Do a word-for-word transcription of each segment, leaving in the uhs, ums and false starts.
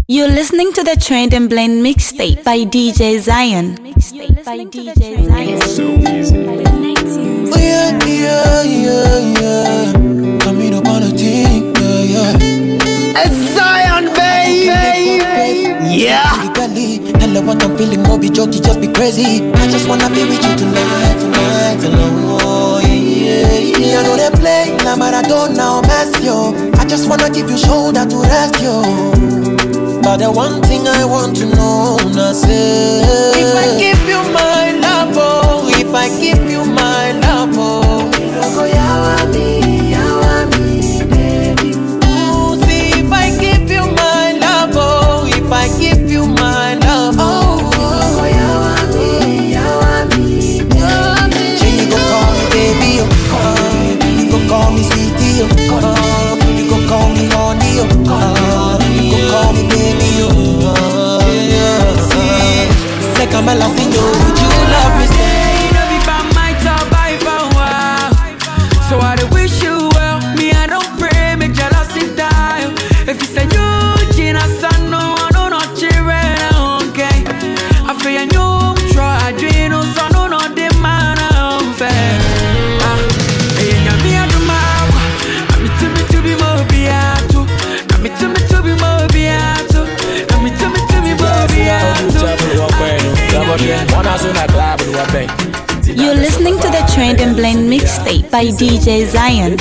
You're listening to the Trend and Blend mixtape by D J Zion. Mixtape by D J Zion. So easy. Oh yeah, yeah, yeah, yeah. Coming up on a thing, yeah, yeah. It's Zion, baby. Yeah. Tell her what I'm feeling, no be jokey, just be crazy. I just wanna be with you tonight, tonight, alone. Oh, yeah, yeah. I know they play, now Maradona or Messi, yo. I just wanna give you shoulder to rest, yo. But the one thing I want to know, now say, if I give you my love, oh, if I give you my love, oh, you don't go yawa me, yawa me, baby. Oh, see, if I give you my love, oh, if I give you my love, oh, you don't go yawa me, yawa me, baby. She you go call me baby, oh, call me, you go call me sweetie, oh, call me, you go call me honey, oh, call me, you go call me baby. Like I'm a laughing, yo, would you love me? Say, you know me by my top, by power. So I do wish you well. Me, I don't pray, make jealousy die. If you say you, Gina, son, no, I don't know, children, okay. I feel you, try, I dream, no, son, no, no, the man, I'm fair. Ah, and you me, I do my I'm me to me to be more beato. I'm me to me to be more beato. I'm me to me to be more beato. You're listening to the Trend and Blend mixtape by D J Zion.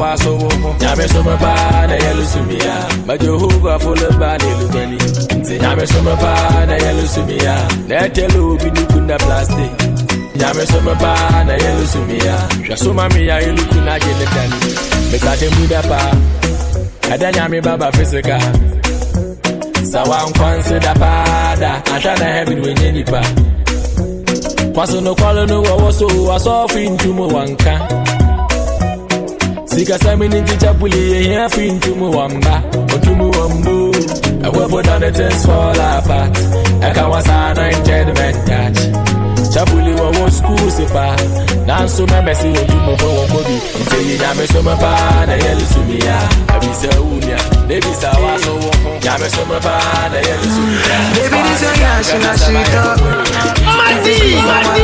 Sawan consider pada, I try to have it when any pa. Paso no kwalo no wa so wa so fin tumo wanka. Sika samini ticha puli here fin tumo wamba, otumo wambo. I will put down the things fall apart. I can was an entertainment catch. Chapuli wa wo school sepa. Nanso me mesi otumo bo kobi. Inti ya me so me pa na yelu sumia. Abisa unia, baby sa wa so wo. Ya me so me pa na yelu sumia. Baby this your yash na shit up. Madi, madi.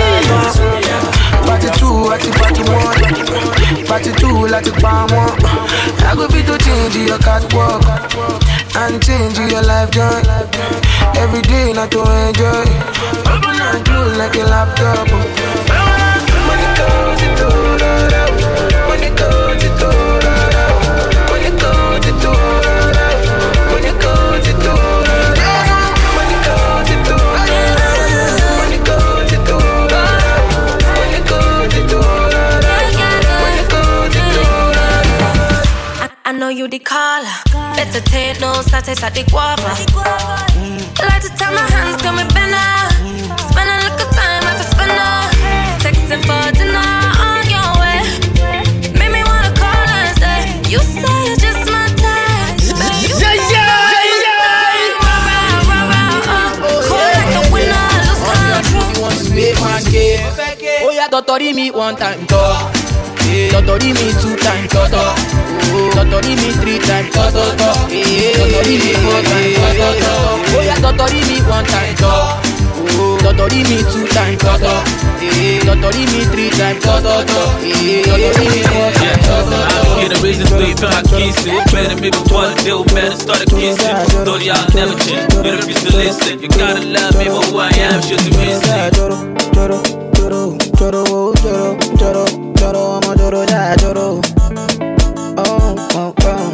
Party two, at the party one. Party two, like the palm one. I go be to change your catwalk and change your life joy. Every day not to enjoy. Open and close like a laptop. When it goes, it goes. When it goes, it goes. When it goes, it goes. When it goes, it goes. When it goes, it goes. When it goes, it goes. When it goes, it goes. When it goes, it goes. I know you the caller. Better take no status at the guava. Like to tell my hands coming better. Spend a little time after spender. Texting for dinner on your way. Make me wanna call and stay. You say you're just my type. Yeah, yeah, yeah. Cold like the winner, lose control. You want to make my game? Oh yeah, Totori me one time, talk. Totori me two times, talk. Totori me three times, talk. Totori me four times, talk. Oh yeah, Totori me one time, talk. Totori me two times, talk. Totori me three times, talk. Totori me four times, talk. Get a reason to you feel like kissing. Better me before the deal, better start a kissing. Though y'all never change, you refuse to listen. You gotta love me for who I am, should you miss it? Joro, joro, joro, joro, joro, joro, joro, I'm a joro, ja, joro. Oh, oh,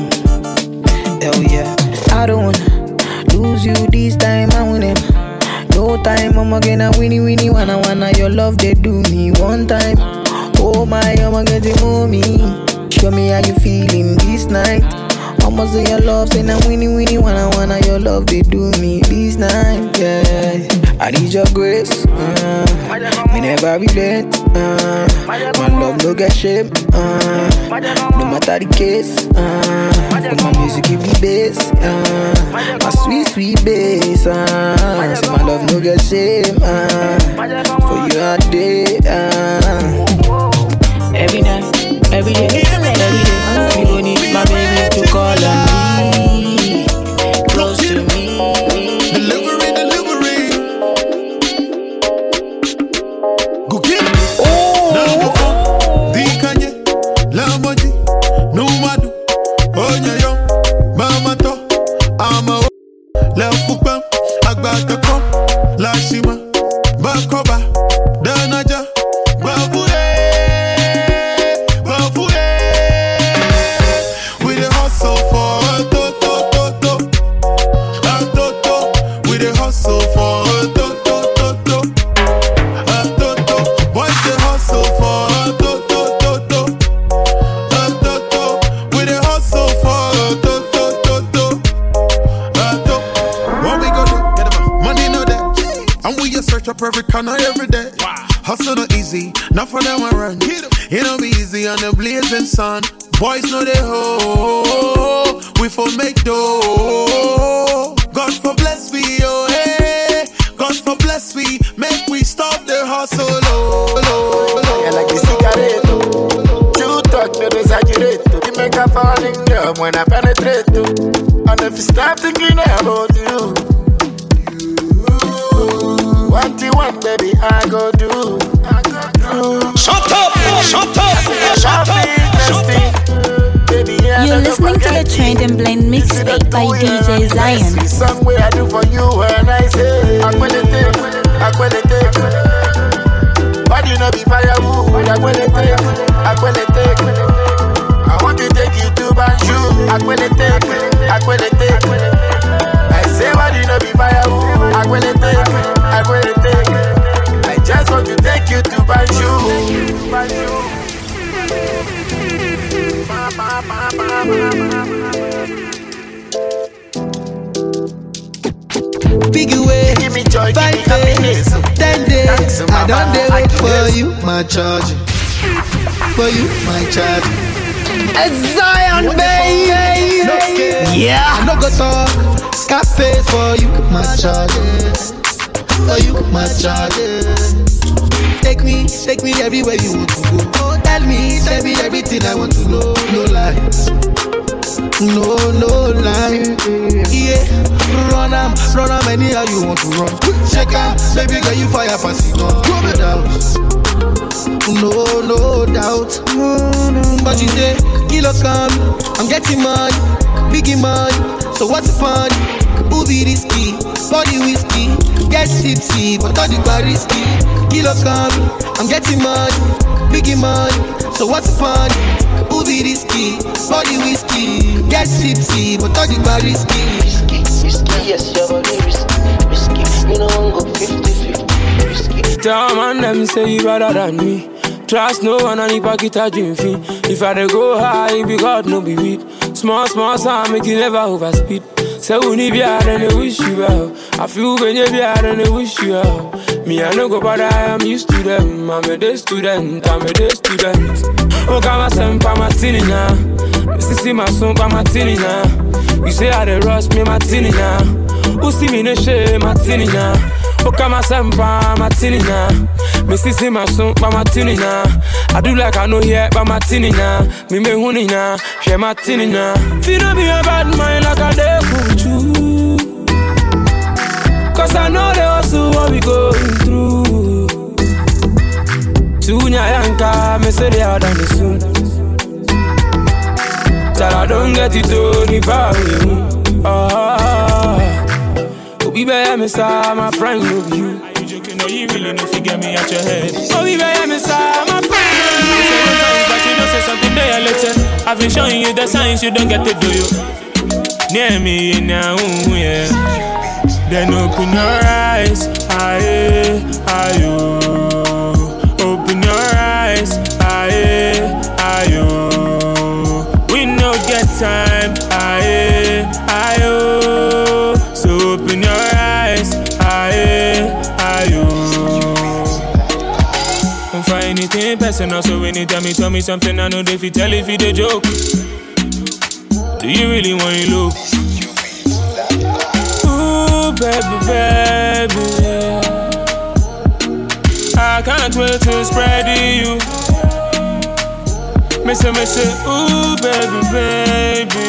oh. Hell yeah. I don't wanna lose you this time, I win it. No time, I'ma get a winnie winnie wanna wanna your love they do me one time. Oh my, I'ma get it mommy. Show me how you feeling this night. I'ma say your love, say na winnie winnie wanna wanna your love they do me this night. Yeah, I need your grace. Uh, me never relent. Uh, my love no get shame. Uh, no matter the case. Uh, but my music give me bass. Uh, my sweet sweet bass. Uh, so my love no get shame. Uh, for you all day. Uh, every night, every day, every day. You gon' need my baby to call on me, close to me. Leo Fukbam, Agbata Kom, Lashima, Bakoba, Danaja, Babure, Babure. We the hustle for a to to to to, a to to. We the hustle for a to to to to, a to to. Boys the hustle for a to to to to, a to to. We the hustle for a to to to to, a to. What we gonna do? Money no that, and we just search up every corner every day. Hustle not easy, not for them I run. It don't be easy on the blazing sun. Boys know they ho, we for make dough. God for bless we, oh hey. God for bless we, make we stop the hustle. Oh, oh, oh. Yeah, like the cigarette. You talk, don't exaggerate. You make a falling love when I penetrate. And if you stop thinking about you, what you want, baby, I go do. I go do. Shut up! Shut up! Shut up! Baby, yeah, You're listening to the Trained and Blend mixtape by D J Zion. Somewhere I do for you when I say I will take, I will take. But you know be firewood, I will take, I will take. I want to take you to Banjul, I will take, I will take. I say but you know be firewood, I will take, I will take. I just want to take you to Banjul. Big away, Give me joy, five give me happiness. days, ten days. Thanks, I don't dare wait for Yes. you, my charge. For you, my charge. It's Zion, baby. No scare. Yeah. I no go talk. Scarface for you, my charge. For you, my charge. Take me, take me everywhere you want to go. Oh, tell me, tell me everything I want to know. No lies. No, no lie. Yeah, run am, run am anyhow you want to run. Check am, baby girl you fire pass it on. No doubt, no, no doubt. But you say, kilo come, I'm getting money, biggie money. So what's the fun? Who be risky? Body whiskey, get tipsy, but all the bar risky. Kilo come, I'm getting money, biggie money. So what's the fun? Who be risky? Body whiskey, get tipsy, but all the bar risky. Risky, risky, yes, your body risky, risky. You know I'm go fifty fifty, risky. Tell man them say you better than me. Trust no one and if I get a dream fee. If I dey go high, be God no be weed. Small, small sound make you never overspeed. Say we need be hard and they wish you well. I feel when you be hard and they wish you well. Me I no go but I am used to them. I'm a day student, I'm a day student. Oh God my son pa my tinny now. Missy see my son pa my tinny now. You say I dey rush me my tinny now. Who see me no shame my tinny now. Oh God my son pa my tinny now. Missy see my son pa my tinny now. I do like I know here pa my tinny now. Me me honey now, share my tinny now. Feel no be a bad mind like I dey cool you. Cause I know they also what we going through. Tunya yanka, me say they are done it soon. Till I don't get it done if I win. Ah, Obi be me sa my friend love you. Are you joking or you really know if you get me out your head? Obi be me sa my friend love you. Say no signs but you know say something there later. I've been showing you the signs you don't get to do you. Near me now, yeah. Then open your eyes, aye, aye, oh. Open your eyes, aye, aye, oh. We no get time, aye, aye, oh. So open your eyes, aye, aye, oh. Don't find anything personal, so anytime you tell me something, I know they fit tell if you the joke. Do you really want to look? Baby, baby, I can't wait to spread you. Me say, me say, ooh, baby, baby.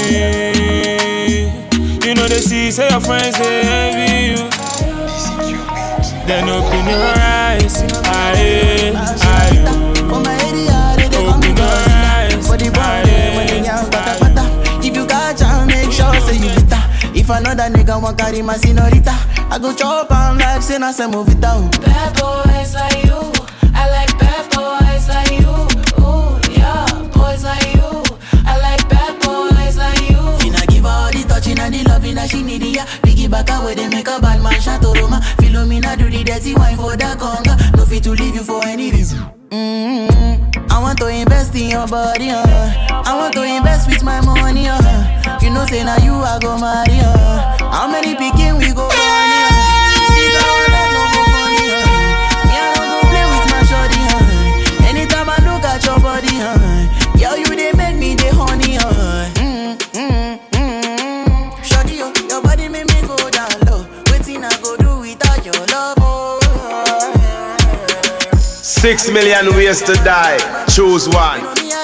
You know they see, say your friends, they envy you. Then open your eyes, aye, aye, open your eyes, aye, aye. If you got time, make sure say you better. If If another nigga want carry my senorita, I go chop and like say na say move it down. Bad boys like you, I like bad boys like you. Ooh yeah, boys like you, I like bad boys like you. Finna give her all the touching and the loving that she need, yeah. Piggy back away they make a bad man shot Roma. Philomena do the dirty wine for the conga. No fit to leave you for any reason. Mm-hmm. I want to invest in your body, uh. I want to invest with my money, uh. You know say now you I go marry, uh. How many picking we go on, uh. These are all that no go funny, uh. Me I don't go play with my shorty, uh. Anytime I look at your body, uh. Yo, you they make me the honey, uh. Mm, mm, mm. Shorty, uh, your body make me go down low. Waiting I go do without your love, oh. Six million ways to die. Choose one.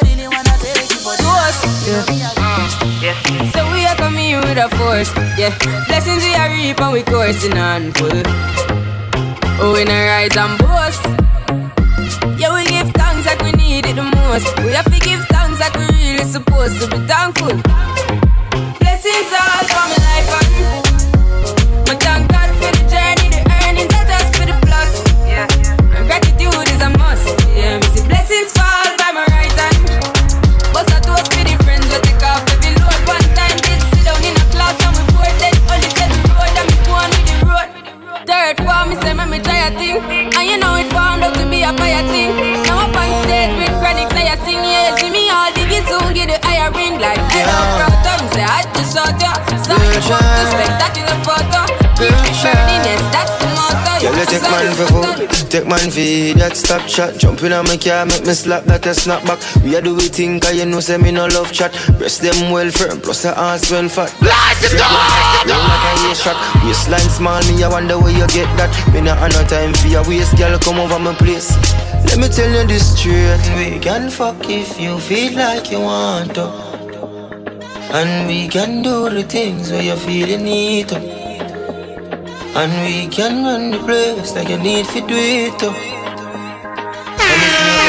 Yeah. Yeah. So we are coming here with a force. Yeah. Blessings we are reap and we coursing on full. Oh, we not rise and boast. Yeah, we give thanks like we need it the most. We have to give thanks like we really supposed to be thankful. Blessings all for my life and I thank God for the journey, the earnings, not just for the plus. Yeah. And gratitude is a must. Yeah, me see blessings fall by my right hand. But I do for the friends we take off every load. One time did sit down in a class and we bored then only said the road and me go on with the road. Third form me say me try a thing, and you know it found out to be a fire thing. Now up on stage with chronic say I sing, yeah, see me all diggy soon get the higher ring like yeah. Hello proud say I just shot ya. Some want to spectacular photo. Keep me burniness, that's the motto. Yeah, let's take man for food, take man for that stop shot. Jump in on my car, make me slap that a snap back. We a do we think, cause you know say me no love chat. Breast them well firm, plus the ass well fat. Blast it up! Like a hair shot. Waistline small, me I wonder where you get that. Me not have no time for your waist, girl, come over my place. Let me tell you this straight. We can fuck if you feel like you want to, and we can do the things where you feel you need to, and we can run the place like you need to do it too. And if you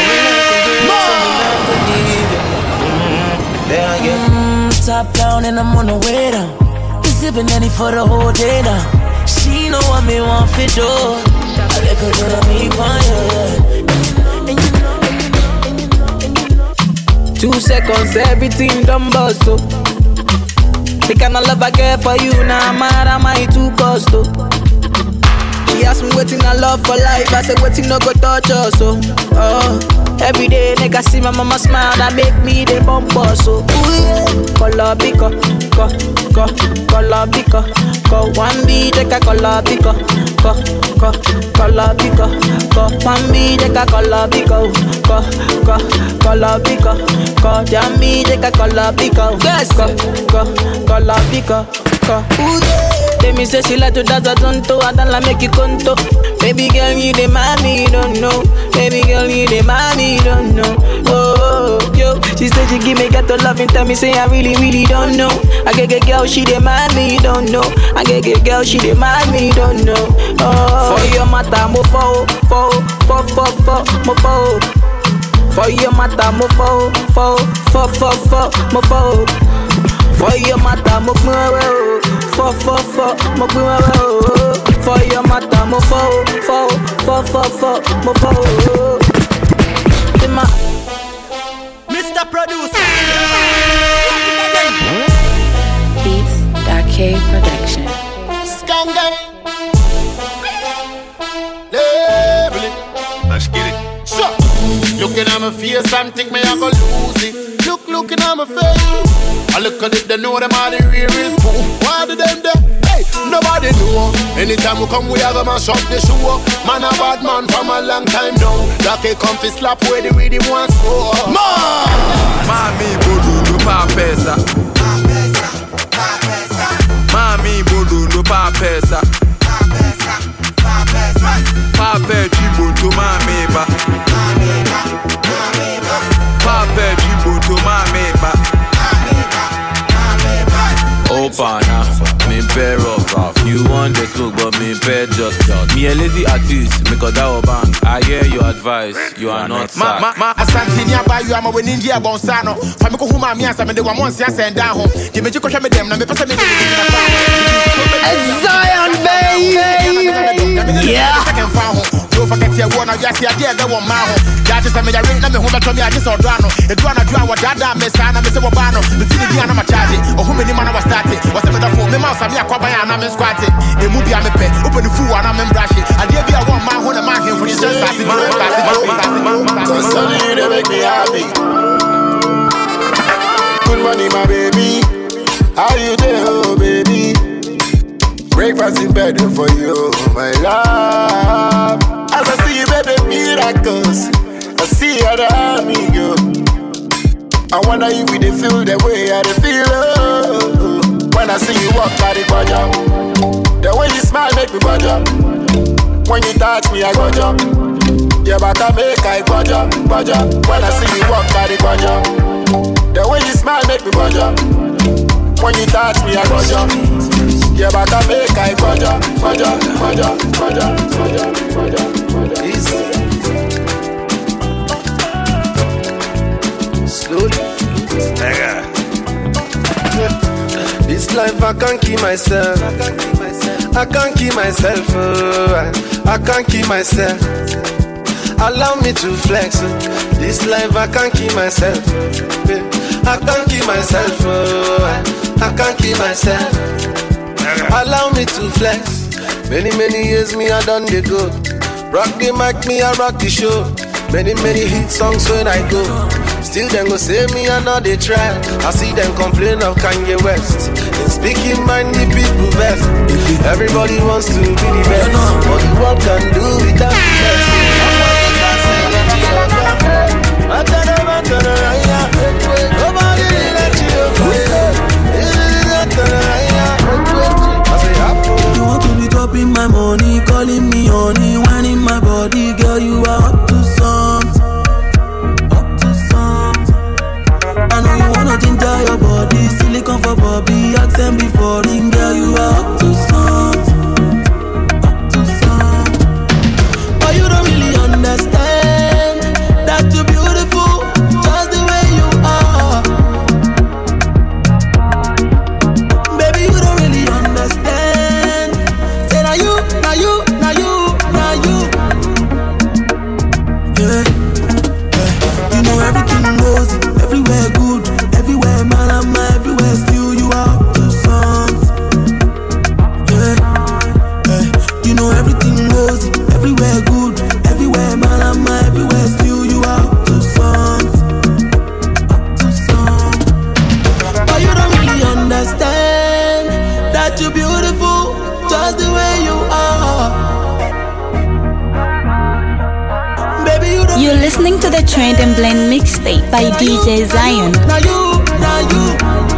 then I get mm, top down and I'm on the way down. We sipping any for the whole day now. She know what me want for do. I let her get on me fire. Two seconds, everything done bust up. The kind of love I get for you, now I'm mad at my two cost up. She asked me waiting I love for life, I said waiting no go touch us, so oh. Every day nigga see my mama smile, that make me the bumper, so ooh yeah. Color pico, co, co, color pico, co. One B take a color pico, co, co, color pico, co. One B take a color pico, co, co, color pico, co. Damn me take a color pico, yes, co, co, color pico, co. Ooh yeah. Let me say she like to dance a tonto, I don't like make you conto. Baby girl, you the mommy, don't know. Baby girl, you the mommy, don't know. Oh, oh, yo, she said she give me got to love and tell me say I really, really don't know. I get get girl, she the mommy, don't know. I get get girl, she the mommy, don't know. Oh, for your mata, mo fo, fo, fo, fo, fo, mo fo. For your mata, mo fo, fo, fo, fo, fo, mo fo. For your mata, mo fo. Fo fo fo, mo gbe wa o. For your mata, mo fo fo fo fo fo, mo fo. Mister Producer. Beats K Production. Skanga. Level. Let's get it. So, looking at my face and think me I go lose it. Look, looking at my face. I look at it, they know them are the real, real cool. Why do them there? Hey, nobody know. Anytime we come, we have a mash up the show. Man, a bad man from a long time now. Like a comfy slap where the really wants more. Man! Mami bodu no pa pesa. Mami bodu no pa pesa. Pa pe jibo to mami ba. Pa pe jibo to mami ba. Opana, me pair of rough. You want man they smoke, but me pay just shot. Me a lazy artist, me got that bang. I hear your advice, you are not sad. Ma, ma, Asantinia by you, I'm a winning India Bonsano. Famiko Huma Mias, I mean, the one once I send down home. You make you question me them, and me person me. Zion, baby! Yeah! Don't forget your one, I just see a dear go on my home. That is a me, I ring them, who told me I just saw Drano. The Drano, Drano, Dada, Miss Anna, Miss Obano, the T V, and I'm a charge. Or who many man was started. Was a metaphor, me mouse, I'm a quabaya, and I'm squatted. A movie, I'm a pet, open the fool, and I'm embrashing. I dare be a one man, who the man here for this just passing. Cause only you, they make me happy. Good morning, my baby. How you doing, oh baby? Breakfast in bed for you, my love. As I see you, baby, miracles. I see how the army go. I wonder if we dey feel the way I dey feel. Oh. When I see you walk by the corner, the way you smile make me budge. When you touch me, I go jump. Yeah, but I make I budge, budge. When I see you walk by the corner, the way you smile make me budge. When you touch me, I go jump. Yeah, but I make I budge, budge, budge, budge, budge, budge. Easy. Slowly. This life I can't keep myself. I can't keep myself. Oh, I can't keep myself. Allow me to flex. This life I can't keep myself. I can't keep myself. Oh, I can't keep myself. Allow me to flex. Many many years me I done the go. Rock the mic, me I rock the show. Many many hit songs when I go. Still them go say me and now they try. I see them complain of Kanye West. And speaking mind the people best. Everybody wants to be the best. What the world can do without the best. You want to be dropping my money, calling me honey, whining my body, girl, you are up to something. I know you wanna ginger your body, silicone for Bobby, accent before ring, girl, you are up to something, up to something. But you don't really understand that you're beautiful, just the way you are. Baby, you don't really understand. Say now you, now you, now you, now you. Yeah, yeah. You know everything goes everywhere good, everywhere man, I'm everywhere still you are up to something. Yeah, yeah. You know everything goes everywhere good, everywhere man, I'm everywhere still you are up to something, up to something. But you don't really understand that you're beautiful, just the way you are. You're listening to the Trend and Blend mixtape by D J Zion. Now you, now you.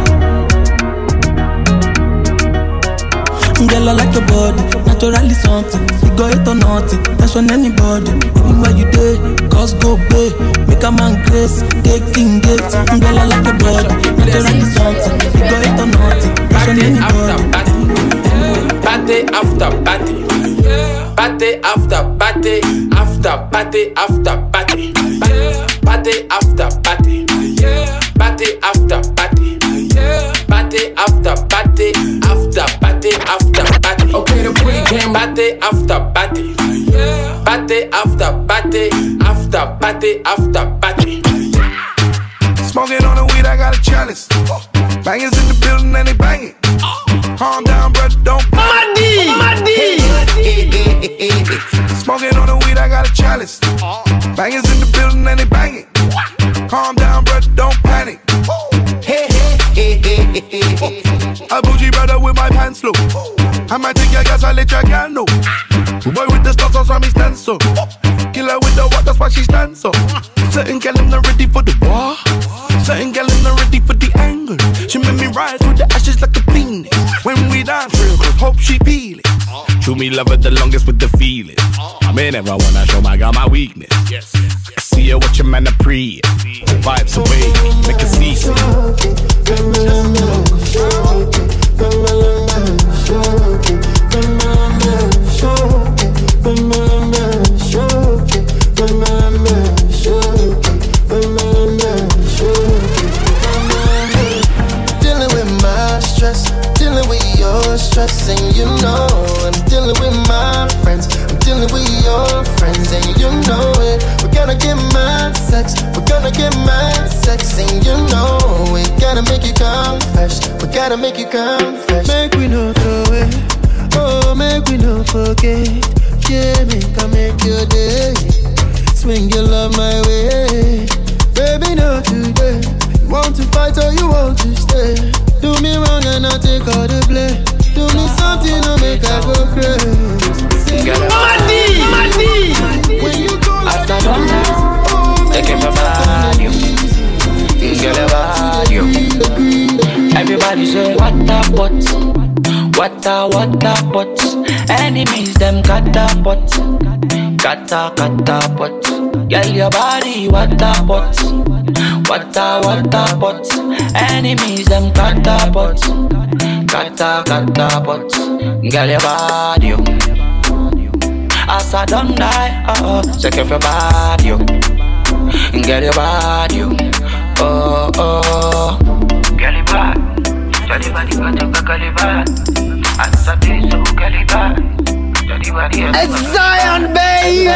Girl, I like your body, naturally something. You go it or nothing, that's on anybody. Anywhere you day, cause go pay. Make a man grace, take king gate. Girl, I like your body, naturally something. You go it or nothing, that's on anybody. Party after party, party after party, after party after party, party after party, party after party, party after party, after party after party. Okay, the pregame party after party, party after party, after party after party. Smoking on the weed, I got a chalice. Bangers in the building and they banging. Calm down, brother, don't Money, money. Smoking on the weed, I got a chalice. Bangers in the building and they banging. Calm down, brother, don't panic. A bougie brother with my pants low. I might take your gas, I let your girl know. Boy with the stars on me stand so. Killer with the what, that's why she stands so. Certain girl in not ready for the war. Certain girl in not ready for the angle. She made me rise with the ashes like a phoenix. When we dance real close, hope she feel it. True me love it the longest with the feeling. I mean never wanna show my girl my weakness. I see her what your man a pre. Vibes away, make a cease. Come know I'm dealing with my friends, I'm dealing with your friends, and you know it. We're gonna get mad sex, we're gonna get mad sex, and you know we gotta make you come fresh, we gotta make you come fresh. Make we no throw it, oh make we no forget. Yeah, make I make your day. Swing your love my way, baby, not today. You want to fight or you want to stay? Do me wrong and I take all the blame. Do me something to make I go crazy. Money, money. When you go like after done, take it from radio. Get a radio. Everybody say what the what, what the what the what. Enemies them cut the pot, kata kata pot. Girl your body what the what, what the what the pot. Enemies them cut the pot, kata kata pot. Girl your body yo. As I don't die, oh oh, check your body yo. Girl your body yo. Oh oh. Girl your body, girl your body, girl your body. As I do so, girl your body. It's Zion, baby.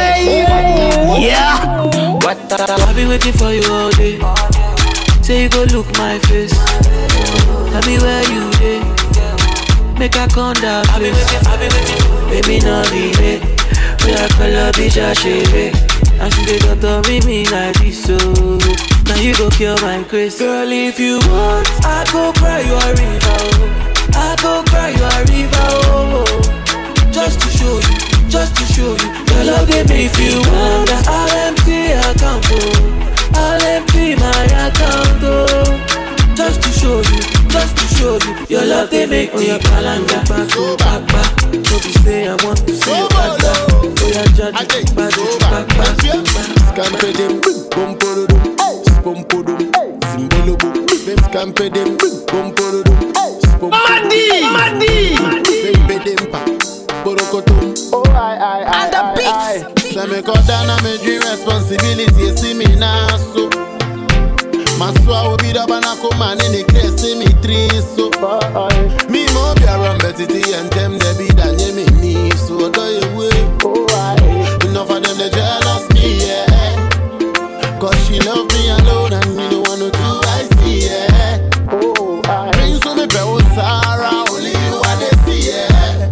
Yeah. What the I've been waiting for you all day. Say you go look my face. Tell me where you dey. Make a come down. I've been waiting, I've been waiting. Baby, no be late. We are color bitch a shave. And she dey got to meet me like this, so now you go kill my grace. Girl, if you want, I go cry you a river. I go cry you a river. Oh. Just to show you, just to show you, your love they make you wonder. I'll empty account, oh, I'll empty my account, oh. Just to show you, just to show you, your love they make me oh, calendar back, go back, back. Don't be say I want to see you back, back. Oh yeah, judge, back, back, back, back. Scamper them, boom, poro dum, spum poro dum, simbolo boom. Them scamper them, boom, poro dum, spum poro dum. Madi, Madi. Baby them pa. Oh, I, I, I, and the beats. So me cut down on me dream responsibility. See me now, so my soul will be the banana man in the case. See me three, so me more be around Betty and them they be than you me me. So do you way? Oh, I enough of them they jealous me, yeah. Cause she love me alone and me don't want to do I see, yeah. Oh, I bring so me bell Sarah, only you want to see, yeah.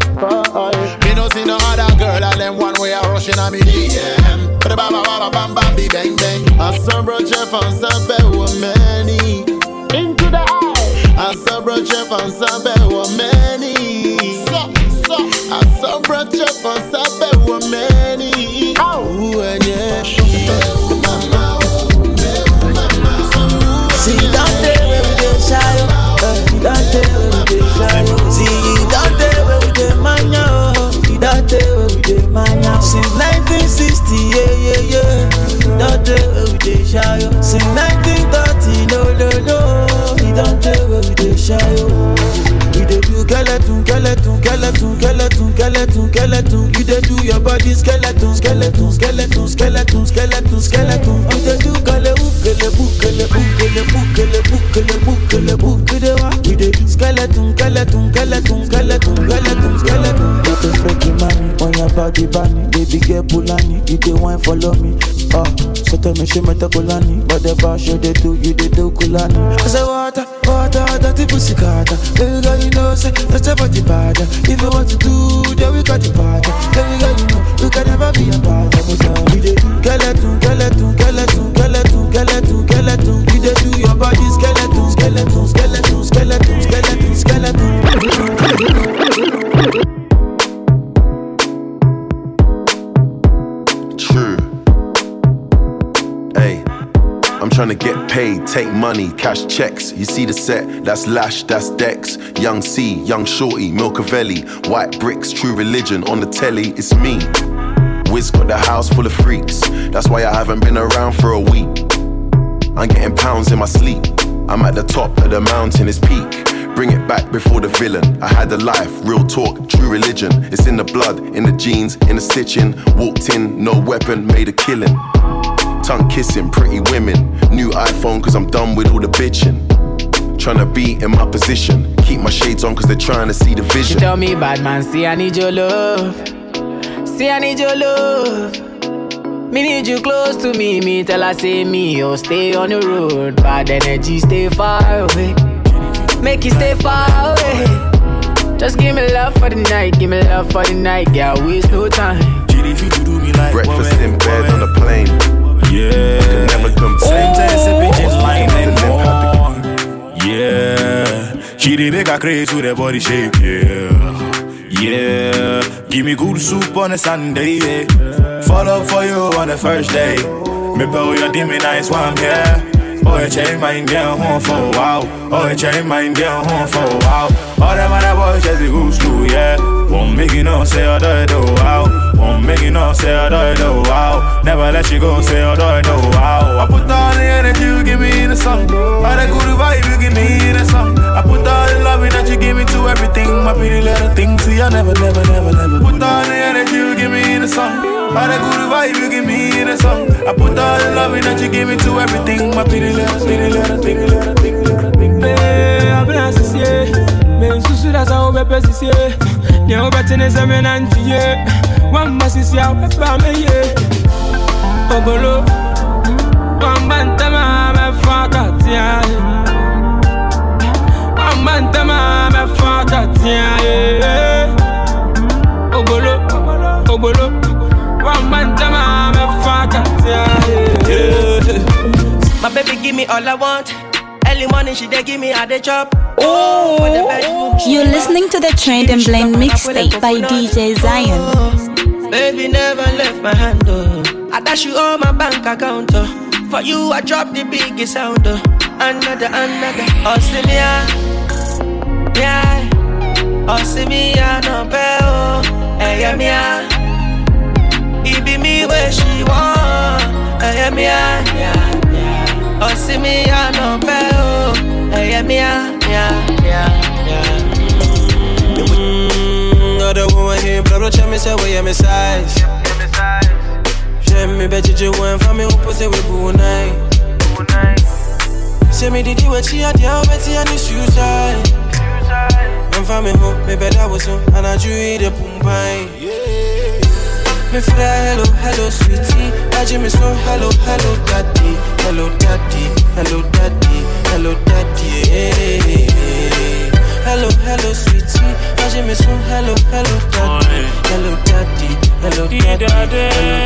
Me no see no other girl and them one way are rushing on me D M. Ba ba ba bam bam be bang bang. I saw bro Jeff and Sabe were many. Into the eye. I saw bro Jeff and Sabe were many. So so. I saw bro Jeff and Sabe were many. Ooh and yeah. See down there where we dey shy, down there where we dey shy. See down there where we dey mania, down there where we dey mania. Since nineteen sixty, yeah yeah yeah. Down there where we dey shy. Since nineteen thirty, no no no. Down there where we dey shy. We dey do skeleton, skeleton, skeleton, skeleton, skeleton, skeleton. You dey do your body skeleton, skeleton, skeleton, skeleton, skeleton, skeleton. You dey do kale ukele bukele bukele bukele bukele bukele bukele wa. We dey do skeleton, skeleton, skeleton, skeleton, skeleton, skeleton. Got a freaky money on your body, bunny. Baby girl Pulani, you dey wine follow me. Oh, so tell me she met a Kulani, but the bar show they do, you they do Kulani. I say water, water, dirty pussy carter. Baby girl, you know say that's about the bad. If you want to do, then we got the party. Baby girl, you know we can never be a part of us. We dey do skeleton, skeleton, skeleton, skeleton, skeleton, skeleton. You dey do your body skeleton, skeleton, skeleton, skeleton, skeleton, skeleton. True. Hey, I'm trying to get paid, take money, cash checks. You see the set, that's Lash, that's Dex. Young C, Young Shorty, Milcavelli. White bricks, True Religion, on the telly, it's me. Wiz got the house full of freaks. That's why I haven't been around for a week. I'm getting pounds in my sleep. I'm at the top of the mountain, it's peak. Bring it back before the villain. I had a life, real talk, true religion. It's in the blood, in the jeans, in the stitching. Walked in, no weapon, made a killing. Tongue kissing, pretty women. New iPhone cause I'm done with all the bitching. tryna be in my position. Keep my shades on cause they're trying to see the She vision. tell me, bad man, see I need your love. See I need your love. Me need you close to me. Me tell her say me, oh stay on the road. Bad energy, stay far away. Make you stay far away. Just give me love for the night. Give me love for the night. Girl, waste no time. Breakfast in bed on a plane. Yeah. Can never complain. Same time, sipping gin lime lemon. Yeah. She did make her craze with her body shape, yeah. Yeah. Give me good soup on a Sunday, yeah. Fall up for you on the first day. Me blow your dimmy nice one, yeah. Oh, you change mine, get home for a while. Oh, you change mine, get home for a while. All them other boys just be good school, yeah. Won't make you know, say I do it, oh, wow. Won't make you know, say I do it, oh, wow. Never let you go, say I do it, oh, wow. I put all the energy you give me in the song. All the good vibe you give me in the song. I put all the loving that you give me to everything. My pretty little thing, see I never, never, never, never. Put all the energy you give me in the song. All the good vibe you give me in the song. I put all the loving that you give me to everything. My pretty little, pretty little, pretty little, pretty little, pretty little. Hey, I'm not sincere. Men susu da sa obe pesisiye. Nye obe tene se men antiye. Wan basisi ya obe pa me ye. Ogolo. Wan bantama me fakatia. Wan bantama me fakatia. Ogolo. Ogolo. Wan bantama me fakatia. My baby give me all I want. Early morning she dey give me a day chop. Oh, for the bedroom. You're listening to the Trend and Blend mixtape by D J Zion. Baby never left my hand, oh. I dash you all my bank account, oh. For you I drop the biggest sound, oh. Another, another. Oh, see me, ah, yeah. Oh, see me, ah, no pay, oh. Hey, yeah, me, ah. It be me where she want. Hey, yeah, me, ah, yeah. Oh, see me, I no pay, oh. Hey, yeah, me, ah, yeah, yeah, yeah. Mmm, other woman here, blah, blah, check me, say, where you me size. Check me, bet you went for me, who put it with boo night. Say me, did you what she had, yeah, bet you had the suicide. I'm for me, hope, me bet that was so, and I drew it a boom pie. Me fly, hello, hello, sweetie. I just me so, hello, hello, daddy. Hello, daddy, hello, daddy, hello, daddy. Hey. Hello, hello, sweetie. I just me so, hello, hello, daddy. Hello, daddy, hello, daddy, hello,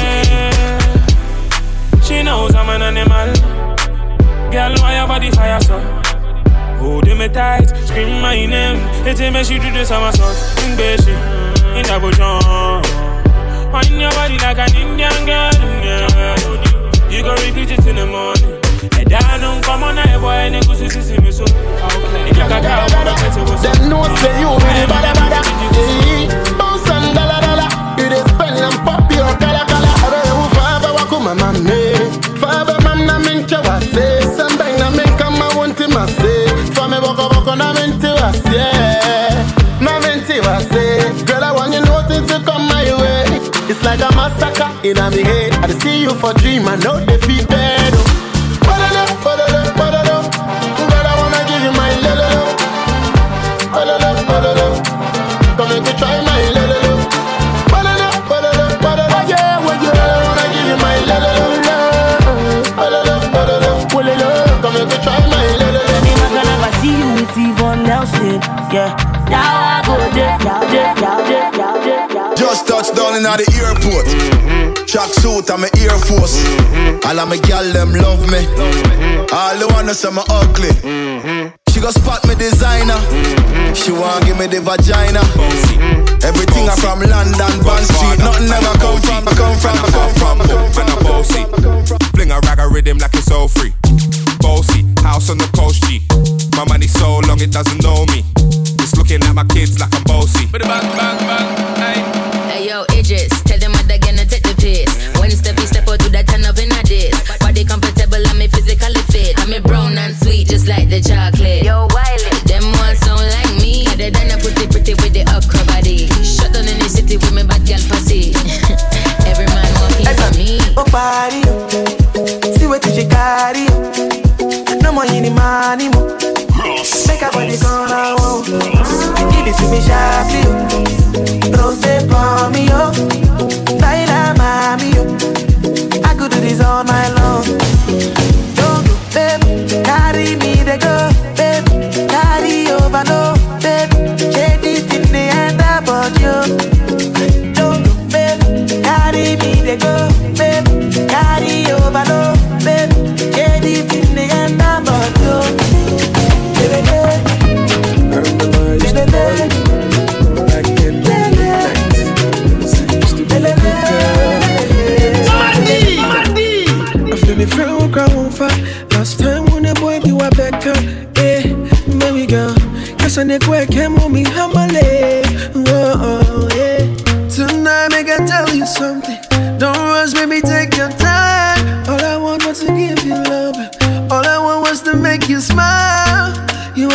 daddy. She knows I'm an animal. Girl, why your body fire so? Hold me tight, scream my name. It's a mess you do the somersault. In Beshi, in the bushon. On your body like an Indian girl, yeah. You go repeat it in the morning. And I don't come on, I boy, and go see see me so. Okay. Them know say you with the bada bada. Hey, bounce and dala dala. You dey spend and pop your kala kala. Ado you forever wakuma mame. Forever mam na minche wase. Something na min kama wanti mase. For me waka waka na minche wase. Na minche wase. Girl, I want you notice you come my way. It's like a massacre in my head. I see you for dream, I know they feel bad. Badalo, badalo, badalo. Girl, I wanna give you my lolo. Badalo, badalo. Come make you try my lolo. Badalo, badalo, badalo. Oh yeah, well yeah. Girl, I wanna give you my lolo. Badalo, badalo. Come make you try my lolo. Me not gonna never see you with Yvonne Nelson. Yeah, now I go there, now there, now there, now there. Just touched down in the airport. Mm-hmm. Track suit and my Air Force. Mm-hmm. All of my gal them love me. Mm-hmm. All the wanna say me ugly. Mm-hmm. She go spot me designer. Mm-hmm. She want give me the vagina. Mm-hmm. Everything I from London, Bond Street. Nothing never come from, come from, come from. Man a bossy. Fling a rag a rhythm like it's all free. Bossy, house on the coast G. My money so long it doesn't know me. It's looking at my kids like I'm bossy. Bang, bang, bang, hey. Hey yo, Idris, tell them what they're gonna take the piss. When Steffi step out to that turn up in a diss. Body comfortable, I'm me physically fit. I'm me brown and sweet, just like the chocolate. Yo, Wiley, them ones sound like me. Other than a pussy pretty with the upper body. Shut the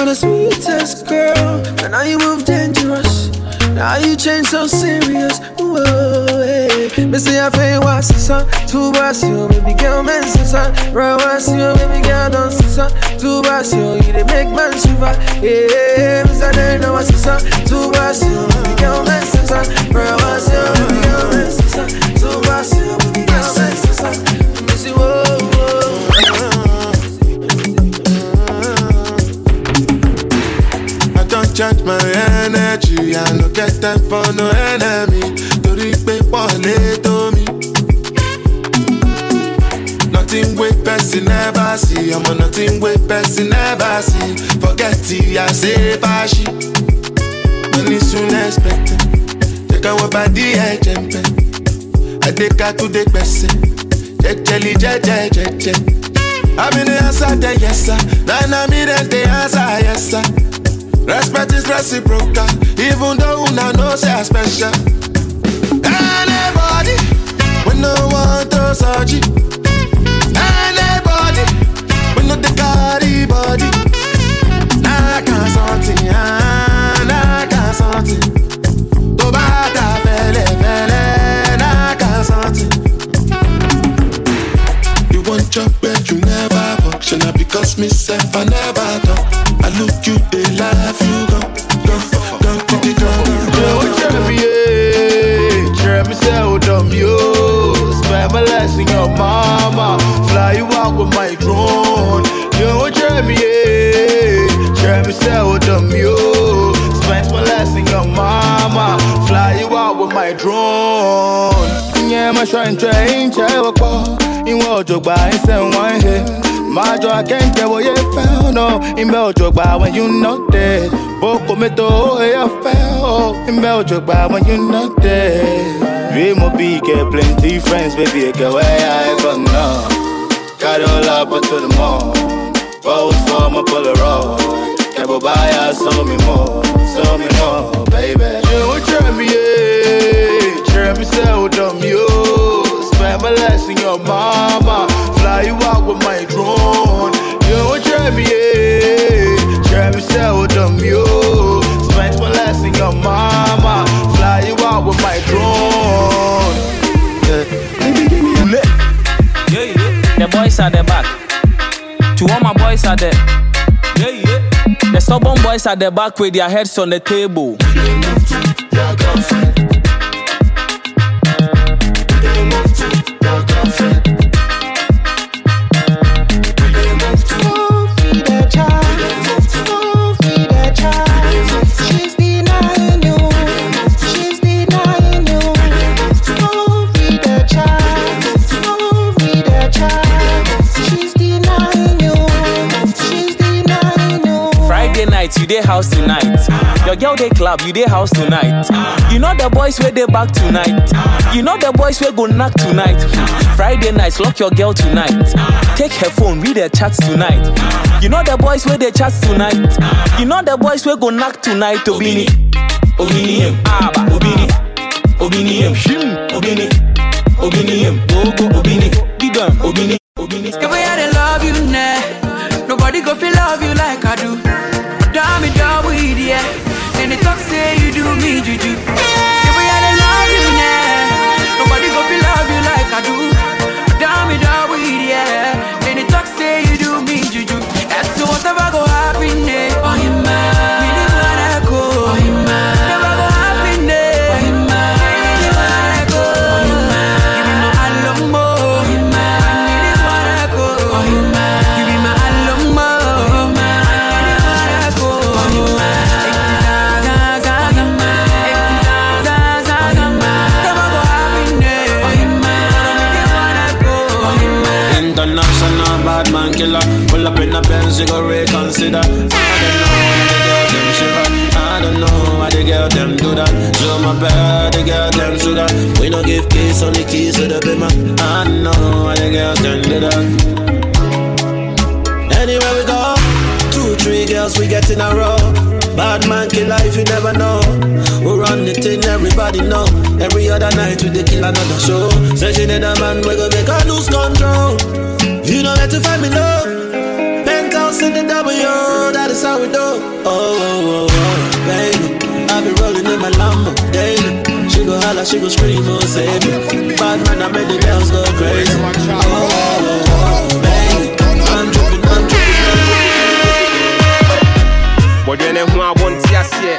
You're the sweetest girl, and now you move dangerous. Now you change so serious. Whoa, hey. Me say I feel what's the sun. Two bars you, baby girl, man, sister. Right, what's you, baby girl, don't sister. Two bars you, you they make man shiver. Yeah, me say they know what's the sun. Two bars you, baby girl, man, sister. Right, what's you, baby girl, man, sister. Two bars you, baby girl, man, sister. Me say whoa, whoa. I don't charge my energy. I no get time for no enemy. Tori pe pole to me. Nothing with person never see. I'm on nothing with person never see. Forget it, I say fashi. Money soon expected. Check out what body I jump. I take her to the person. Check jelly, check, check, check, check. I'm in the answer, the yes sir. Then I'm in the answer, yes sir. Respect is reciprocal, even though una know say I special. Anybody, we no want to search it. Anybody, we no the carry body. Nah, can't something, nah, can't something. To bata fele fele, nah, can't something. You want job where you never function, because myself I never talk. I look you, they laugh, you go, go, go, go, go, go. Yo, tell me, yeah, tell me, say, oh, dumb, yo. Spend my life in your mama, fly you out with my drone. Yo, tell me, yeah, tell me, say, oh, dumb, yo. Spend my life in your mama, fly you out with my drone. Yeah, my shrine train, try what call. In what you buy, send one here. My joy, I can't tell what you found. Oh, in Belgium, by when you not there. Boko me to, I fell. In Belgium, by when you not there. We mo be get plenty friends, baby. Get where I go now. Got all up to the mall. Rose for my Polaroid. Can't buy us, show me more, show me more, baby. You try me, yeah. Try me, so dumb, you. Spend my life in your mama. Fly you out with my drone. You won't try me, yeah. Try me, so dumb, you. Spend my life in your mama. Fly you out with my drone. Yeah. Baby, give me a leg. Yeah, yeah. The boys at the back. To all my boys at the. Yeah, yeah. The stubborn boys at the back with their heads on the table. Your girlfriend. You dey house tonight. Your girl dey club, you dey house tonight. You know the boys where they back tonight. You know the boys where go knock tonight. Friday nights, lock your girl tonight. Take her phone, read her chats tonight. You know the boys where they chats tonight. You know the boys where go knock tonight. Obini, Obini, Aba, Obini, Obini, Shim, Obini, Obini, Gogo, Obini, Gidam, Obini, Obini. The way I love you now, nobody go feel love you like I do. Damn it, dog with yeah. And they talk say you do me juju. The way I love you now, nobody go feel love you like I do. Damn it, dog with yeah. And they talk say you do me juju. That's so whatever go happen there. Oh, you man, me the one I go. Oh, you man, never go happen there. Oh, you man, me the one I go. Oh, you man, give me my alumbo. Oh, you man, me the one I go. Oh, you man, give me my alumbo. International bad man killer. Pull up in a Benz, you go reconsider. I don't know why the girl them do that. So my bad, the girl them do that. We don't give keys, only keys to the bimmer. I don't know why the girl them do that. Anywhere we go, two, three girls we get in a row. Bad man killer if you never know. We run the thing, everybody know. Every other night we dey kill another show. Say she need a man, we go make her lose control. You know where to find me love. Penthouse to the W, that is how we do. Oh, oh, oh, oh, baby. I be rolling in my Lambo daily. She go holla, she go scream, oh, save me. Bad man, I made the girls go crazy. Oh, oh, oh, oh, baby. I'm dripping, I'm dripping. But then who I want to see.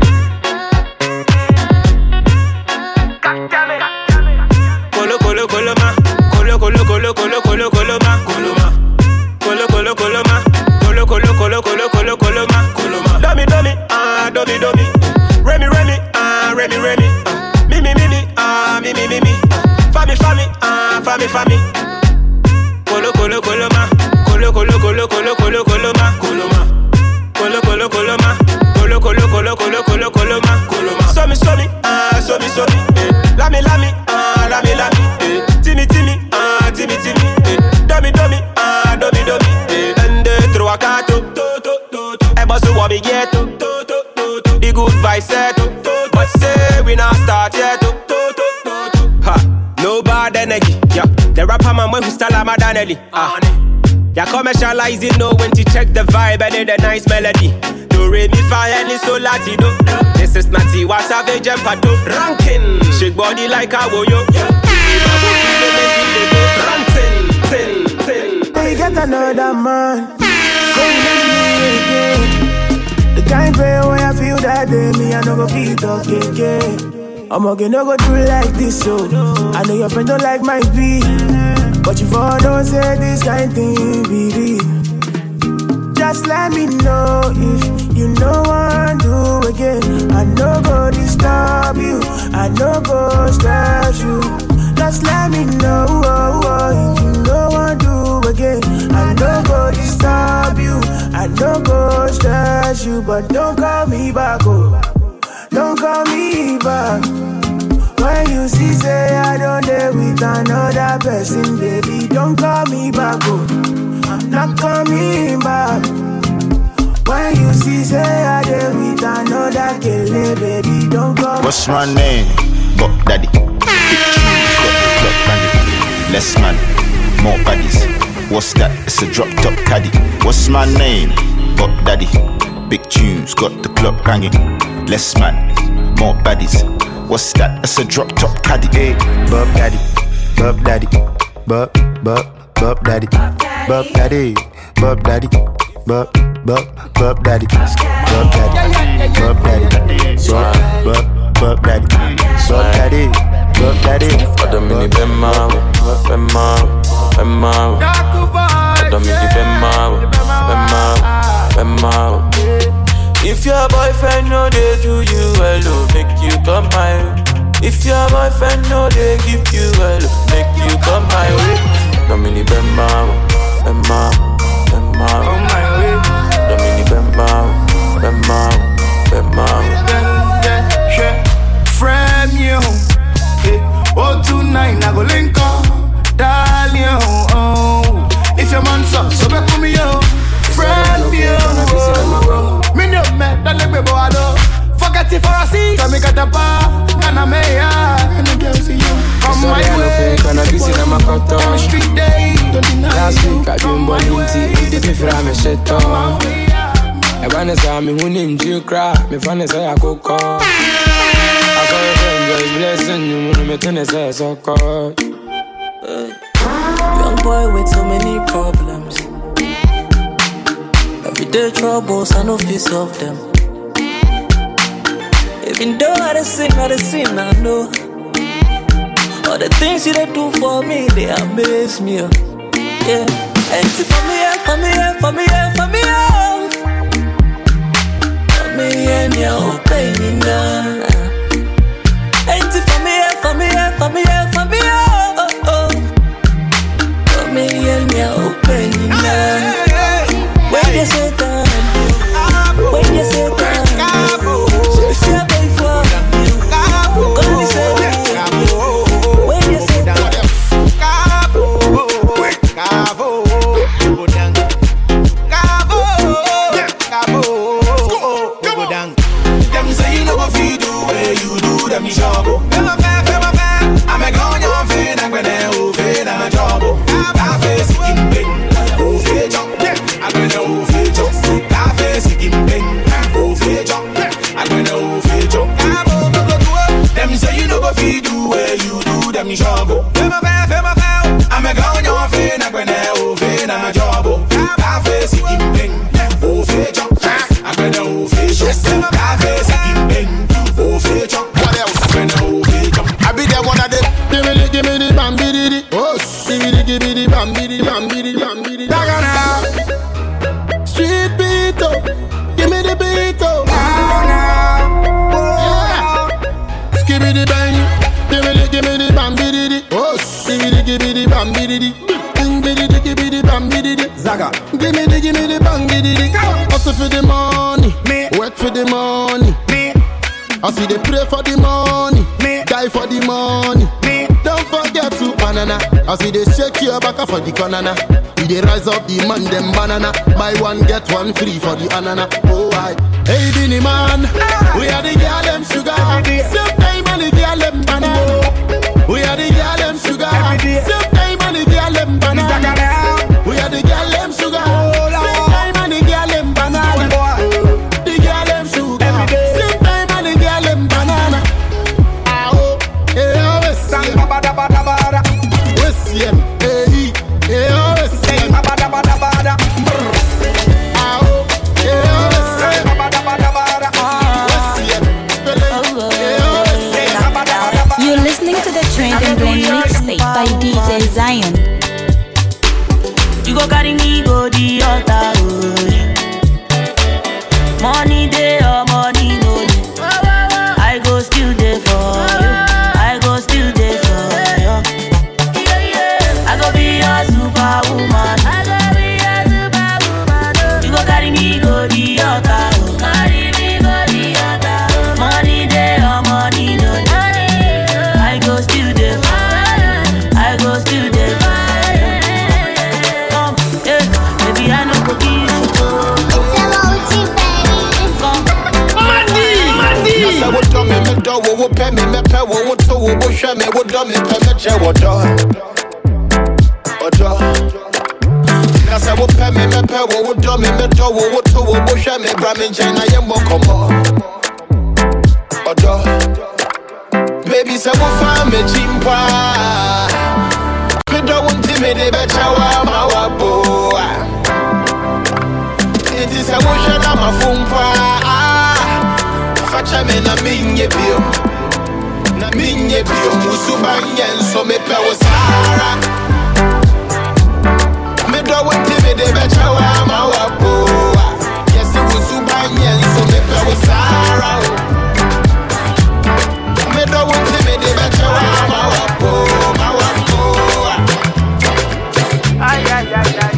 Colo, colo, colo, ma. Colo, colo, colo, colo, colo, colo, ma. Colo, ma. Colo, colo, colo, ma. Colo, colo, colo, colo, colo, colo, ma. Colo, ma. Dummy, dummy, ah, dummy, dummy. Remy, Remy, ah, Remy, Remy. Me, me, me, me, ah, me, me, me, me. Fami, fami, ah, fami, fami. Colo, colo, colo, ma. Colo, colo, colo, colo, colo, colo, ma. Colo, ma. Colo, colo, colo, ma. Colo, colo, colo, colo, colo, colo, ma. Colo, ma. So me, so me, ah, so me, so me. Lami, lami, ah, lami, lami. Timmy, Timmy, ah, Timmy, Timmy. Dummy, dummy, ah, dummy, dummy. And throw a car to, to, to, to, to. Eba so what me get to, to, to, to, to. The good vibe set to, to, but say we not start yet to, to, to, to, to. Ha, no bad energy, yeah. The rapper man when we style I'm a Danelli. Ah, yeah, commercializing, know when to check the vibe and the nice melody. Do re mi fa any so latido. This is Natty, what savage and pato. Ranking, shake body like a woyo. They get another man, so you again. The kind way when I feel that day, me I no go feel talking again. I'm okay, no go do like this, so I know your friend don't like my beat, but you for don't say this kind thing be real. Just let me know if you know what to do again. I no go disturb you, I no go stress you. Just let me know oh, oh, if you know what to do again. I no go disturb you, I no go stress you. But don't call me back, oh, don't call me back. When you see say I don't dare with another person, baby, don't call me back, oh, I'm not coming back. When you see say I dare with another killer, baby, don't call me. What's my name? Buck Daddy. Less man, more baddies. What's that? It's a drop top caddy. What's my name? Buck Daddy. Big tunes, got the club banging. Less man, more baddies. What's that? It's a drop top caddy. Hey, Bub Daddy, Bub Daddy, Bub, Bub, Bub Daddy, Bub Daddy, Bub Daddy, Bub, Bub, Bub Daddy, Bub Daddy, Bub Daddy, Bub, Bub, Bub Daddy, Bub Daddy. Bub Daddy, Ada mini bema, bema, bema. Ada mini bema, bema, bema. If your boyfriend know they do you well, make you come my way. If your boyfriend know they give you well, make you come my way. Ada mini bema, bema, bema. Ada mini bema, bema, bema. From you. Oh, tonight I go link up, darling. Oh, oh. If your man's up, so back with me, yo. Friend, yo. Me no man, that let me go out. Forget it for a seat, I make a tapa. And I'm a and the girl see you. On my way, gonna be seen on my cutter. On the street day, last week I been balling tea, did me from a shit on. I wanna say me who named you cry, me wanna say I go call. I saw your friend just blessing you, when me turn say so cold. Young boy with so many problems. Everyday troubles, I know fi solve them. Even though I done sin, I done sin, I know. All the things you they do for me, they amaze me. Yeah, empty for me, yeah, for me, yeah, for me, yeah, for me, yeah. For me, and you're opening now. Empty for me, yeah, for me, yeah, for me, yeah, for me, yeah. Oh, oh. For me, and you're opening now. When you say that, when you say that, if you're paying for it, God is saying, when you say that, them say you never feed you. Give me the, give me the bam biddy. Oh, give me the, give me the bam biddy. Bang biddy, give me the bam biddy. Zaga. Give me the, give me the bam biddy. Hustle for the money, me. Work for the money, me. I see they pray for the money, me. Die for the money, me. Don't forget to banana. I see they shake your back for the banana. We they rise up the man them banana. Buy one get one free for the anana. Oh I, hey Binny man, we are the girl them sugar. Same time and the girl them banana. We are the girl them sugar. Same time and the girl them banana. We are the girl them sugar. Same time and the girl them banana. The girl them sugar. Same time and the girl them banana. Ah oh, hey oh, we see em. We see em. Hey, hey oh, we see em. Ah oh, hey oh, we see em. We see em. Hey oh, we see em. You're listening to the Trend and Blend mixtape by D J Zion. You go carry me go the altar, oh, yeah. Money day or money no day, I go still there for you. I go still there for you. I go be your superwoman. I go be your superwoman. You go carry me go the altar, oh. Carry me go the altar. Money day or money no day, I go still there for you. I go still there for you. Come, yeah, baby I know go give you go. It's a multi baby. Come, Madi, Madi. I would do me, me do, wo pay me, me pay, wo to, wo show me, wo do me, pay me, che wo do, wo do. I say wo pay me, me pay, wo do me, me do, wo to, wo show me, bra me China, ye mo komo, wo do. Baby say wo find me chimpa, me do want me de becha wa ma wa bo. It is a wo shana ma fumpa. Facha me na minye bio, na minye bio musuba nyenso me pe wo sara. Me do wonti me de becha wa ma wa bo. Yes musuba nyenso me pe wo sara. Me do wonti me de becha wa ma wa bo, ma wa bo. Ay ay ay ay.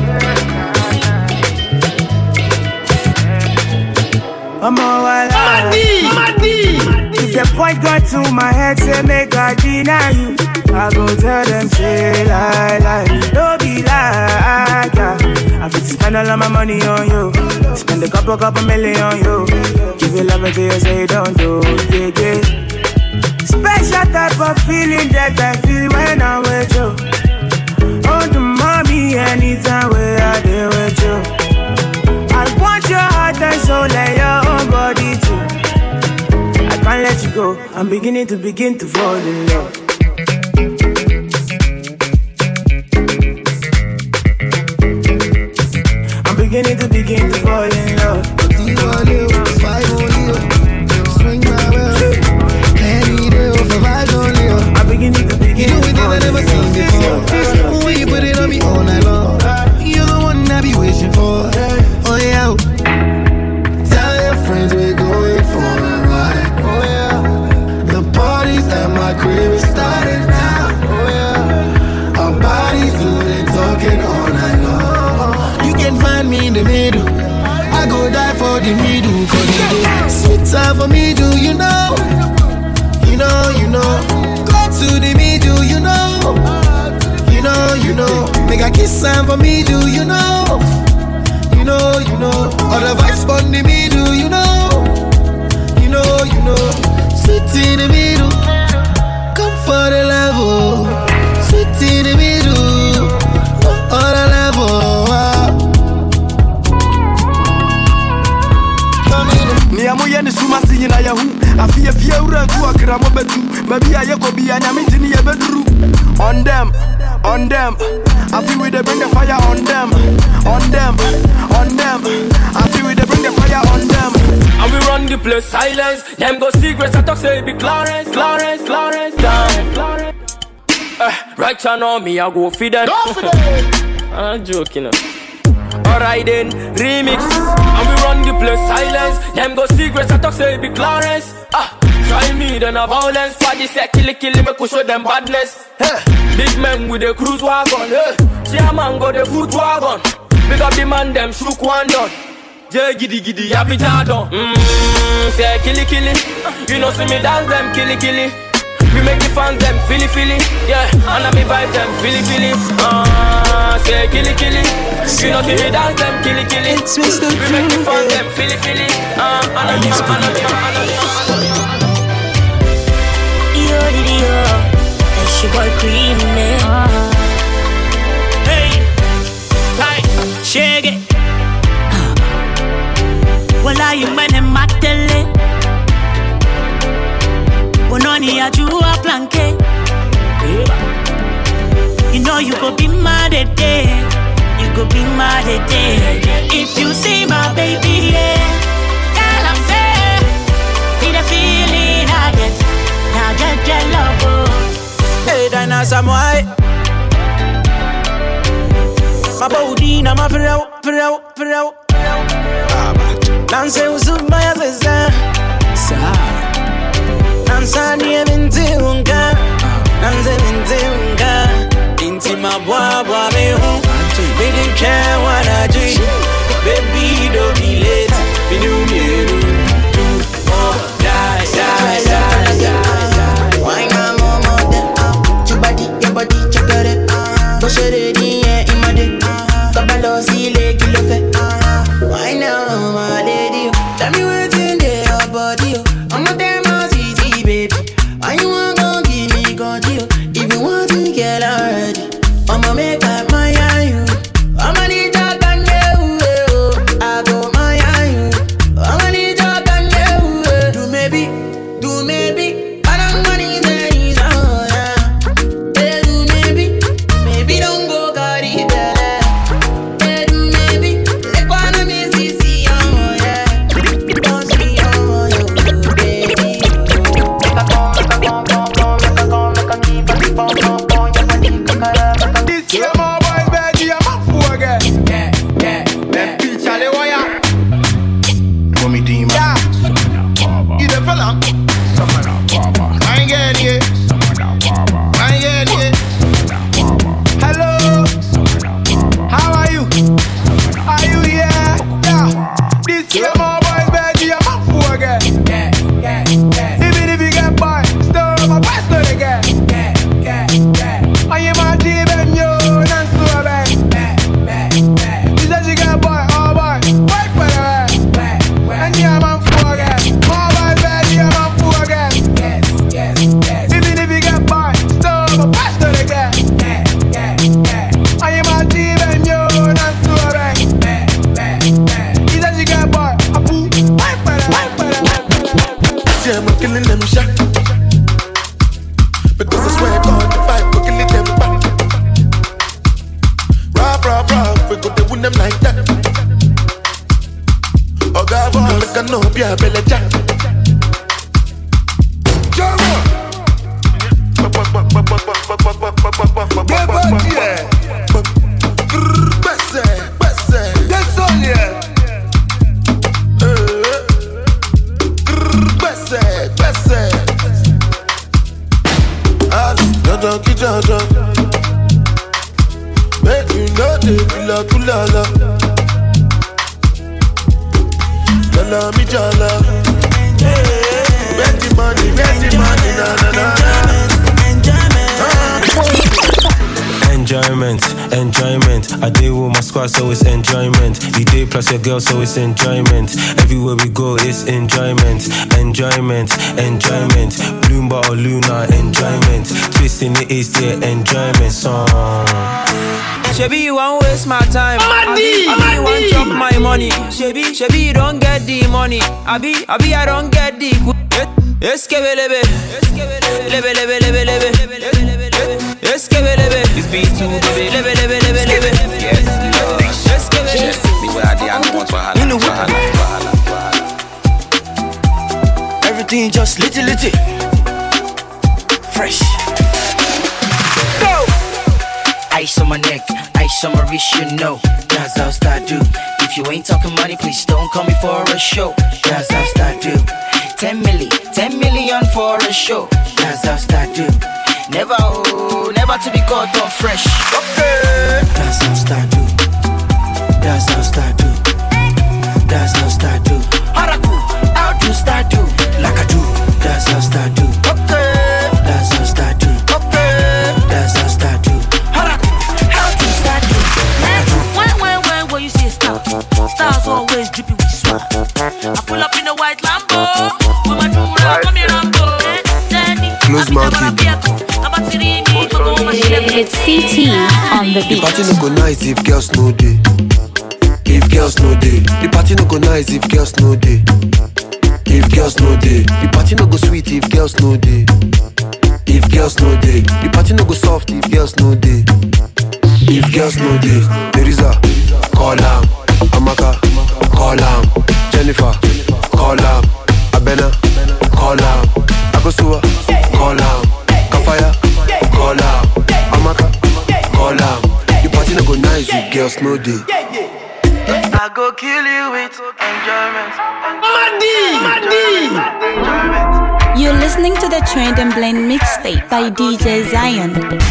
I'm all wild. Madi, Madi. If the point got to my head, say make I deny you. I go tell them say lie, lie. Don't be like yeah. I fit spend all of my money on you. Spend a couple, couple million on you. Give you love until you say don't do, yeah, yeah. Special type of feeling that I feel when I'm with you. Oh, the mommy, anytime where I deal with you. I want your heart and soul and your own body too. I can't let you go. I'm beginning to begin to fall in love. I'm beginning to begin to fall in love. Five only, swing my way. Any day for vibes only. I'm beginning to begin to fall in love. You know we never seen before. When you put it on me all night long, you're the one I be wishing for. Oh yeah, tell your friends we're going for a ride. Oh yeah, the parties at my crib is starting now. Oh yeah, our bodies doing talking all night long. You can find me in the middle. I go die for the middle, cause you do sweet time for me, do you know? You know, you know. Go to the middle, you know. You know, you know. Make a kiss time for me, do you know? You know, you know. All the vibes on the middle, you know. You know, you know. Sweet in the middle. Come for the level. Sweet in the middle. All the level. Niamuye ni suma sinyi na yahu. Afiye fiye ura tu akira mo betu. Baby aye ko biya nyamiti ni ye bedru. On them, on them. I feel we they bring the fire on them, on them, on them. I feel we they bring the fire on them. And we run the place silence. Them go secrets I talk say be Clarence, Clarence, Clarence down. Uh, right now me I go feed them. I'm joking. Alright then, remix. And we run the place silence. Them go secrets I talk say be Clarence. Ah, Try me, then a violence party. Say kill it, kill it, make we show them badness. Hey. Big men with the cruise wagon. Hey. See a man go the foot wagon. Big up the man, them shook one done. Jay giddy giddy, happy jadon. Mmm, say kill it, kill it. You know see me dance them, kill it, kill it. We make the fans them feely feely, yeah. And I me vibe them feely feely. Ah, uh, say killy killy. You know see me dance them killy killy. We make the fans them feely feely. Ah, uh, and I me and I me and I me. Yo did yo, it's your boy Cream man. Hey, hi, shake it. Well, I you man and matele. Bononi a jua planke. You know you go be mad at day. You go be mad at day. If you see my baby, yeah. Girl, I'm fair. Be the feeling I get. Now get your love. Hey, Dana Samoy. My body, na my fro, fro, fro. Dance with my sister. Nansani mintiunga, nanze mintiunga. Inti mabwa me hu, we didn't care what I do. Baby don't be late, we knew me do. Oh, die, die, die, die. Why not more more than your body, your body, check it. Push it in yeah, in my day. Kabalo si le kilo fe. Why now, my lady? Tell me what's in there, your body. I'm not there. Why you want gon' give me gon' you? If you want to get already, I'ma make up my you. I'ma need your gun, you. I go my you. I'ma need your gun, you. Do maybe, do maybe. I don't want it days, oh yeah. Hey, do maybe, maybe don't go got it better. Hey, do maybe, let one of me see see, oh yeah. Don't see, oh yeah, baby. This year my boys baby, I'm up for again. Yeah, yeah, them bitch alle wire. Mommy Dima. Yeah. You the fella? I ain't getting it. I ain't getting it. Hello. How are you? Are you here? Yeah. This year my boys baby, I'm up for again. Yeah, yeah, yeah. Even if you get boy, still my best again. Yeah, yeah, yeah. I am a team and you dance to a bang. She said she got boy, oh boy, wait for the way. And yeah, man, for again. Oh boy, baby, yeah, man, for again. Yes, yes, yes. Even if you get boy, still my best again. Yeah, yeah, yeah. I am a team and you dance to a bang. She said she got boy, a boo, wait for the way. See, I'm killing them shot. Because I swear God, the fight, we're killing them back. Rah, rah, rah, we go to win them like that. Oh, God, boy, make a no be a belly jack. Junkie Jojo, make you know the kula kula la, la la mi jala. Make the money, make the money, na na na na. Enjoyment, enjoyment. I deal with my squad, so it's enjoyment. You day plus your girl, so it's enjoyment. Everywhere we go, it's enjoyment, enjoyment, enjoyment. Bloomba or Luna, enjoyment. Twisting the east, yeah, enjoyment song. Shebi, you won't waste my time. Abi, Abi, you won't chop my money. Shebi, Shebi, you don't get the money. Abi, Abi, I don't get the. Eskebe lebe, lebe lebe lebe lebe, eskebe lebe. This beat too baby, lebe lebe lebe lebe. Eskebe lebe. Everything just litty litty, fresh. Go. Ice on my neck, ice on my wrist, you know. That's how I do. If you ain't talking money, please don't call me for a show. That's how I do. ten milli, ten million for a show. That's how start do. Never, oh, never to be caught off fresh. Okay. That's how start do. That's how start do. That's how start do. Haraku, how to start do. Like I do. That's how start do. Okay. That's how start do. Okay. That's how start do. Haraku, how to start do. Like I do. When, when, when, when you see a star, stars always drippy with swag. I pull up in a white Lambo. With my two round, come here and go. Close mountain. It's C T on the The beat. party no go nice if girls no day. If girls no day. The party no go nice if girls no day. If girls no day. The party no go sweet if girls no day. If girls no day. The party no go soft if girls no day. If girls no day. Teresa, call am. Amaka, call am. Jennifer, call am. Abena, call am. Akosua, call am. Kafaya, call am. Amaka, call am. The party no go nice if girls no day. I go kill you with enjoyment. Madi, You're listening to the Trend and Blend mixtape by D J Zion.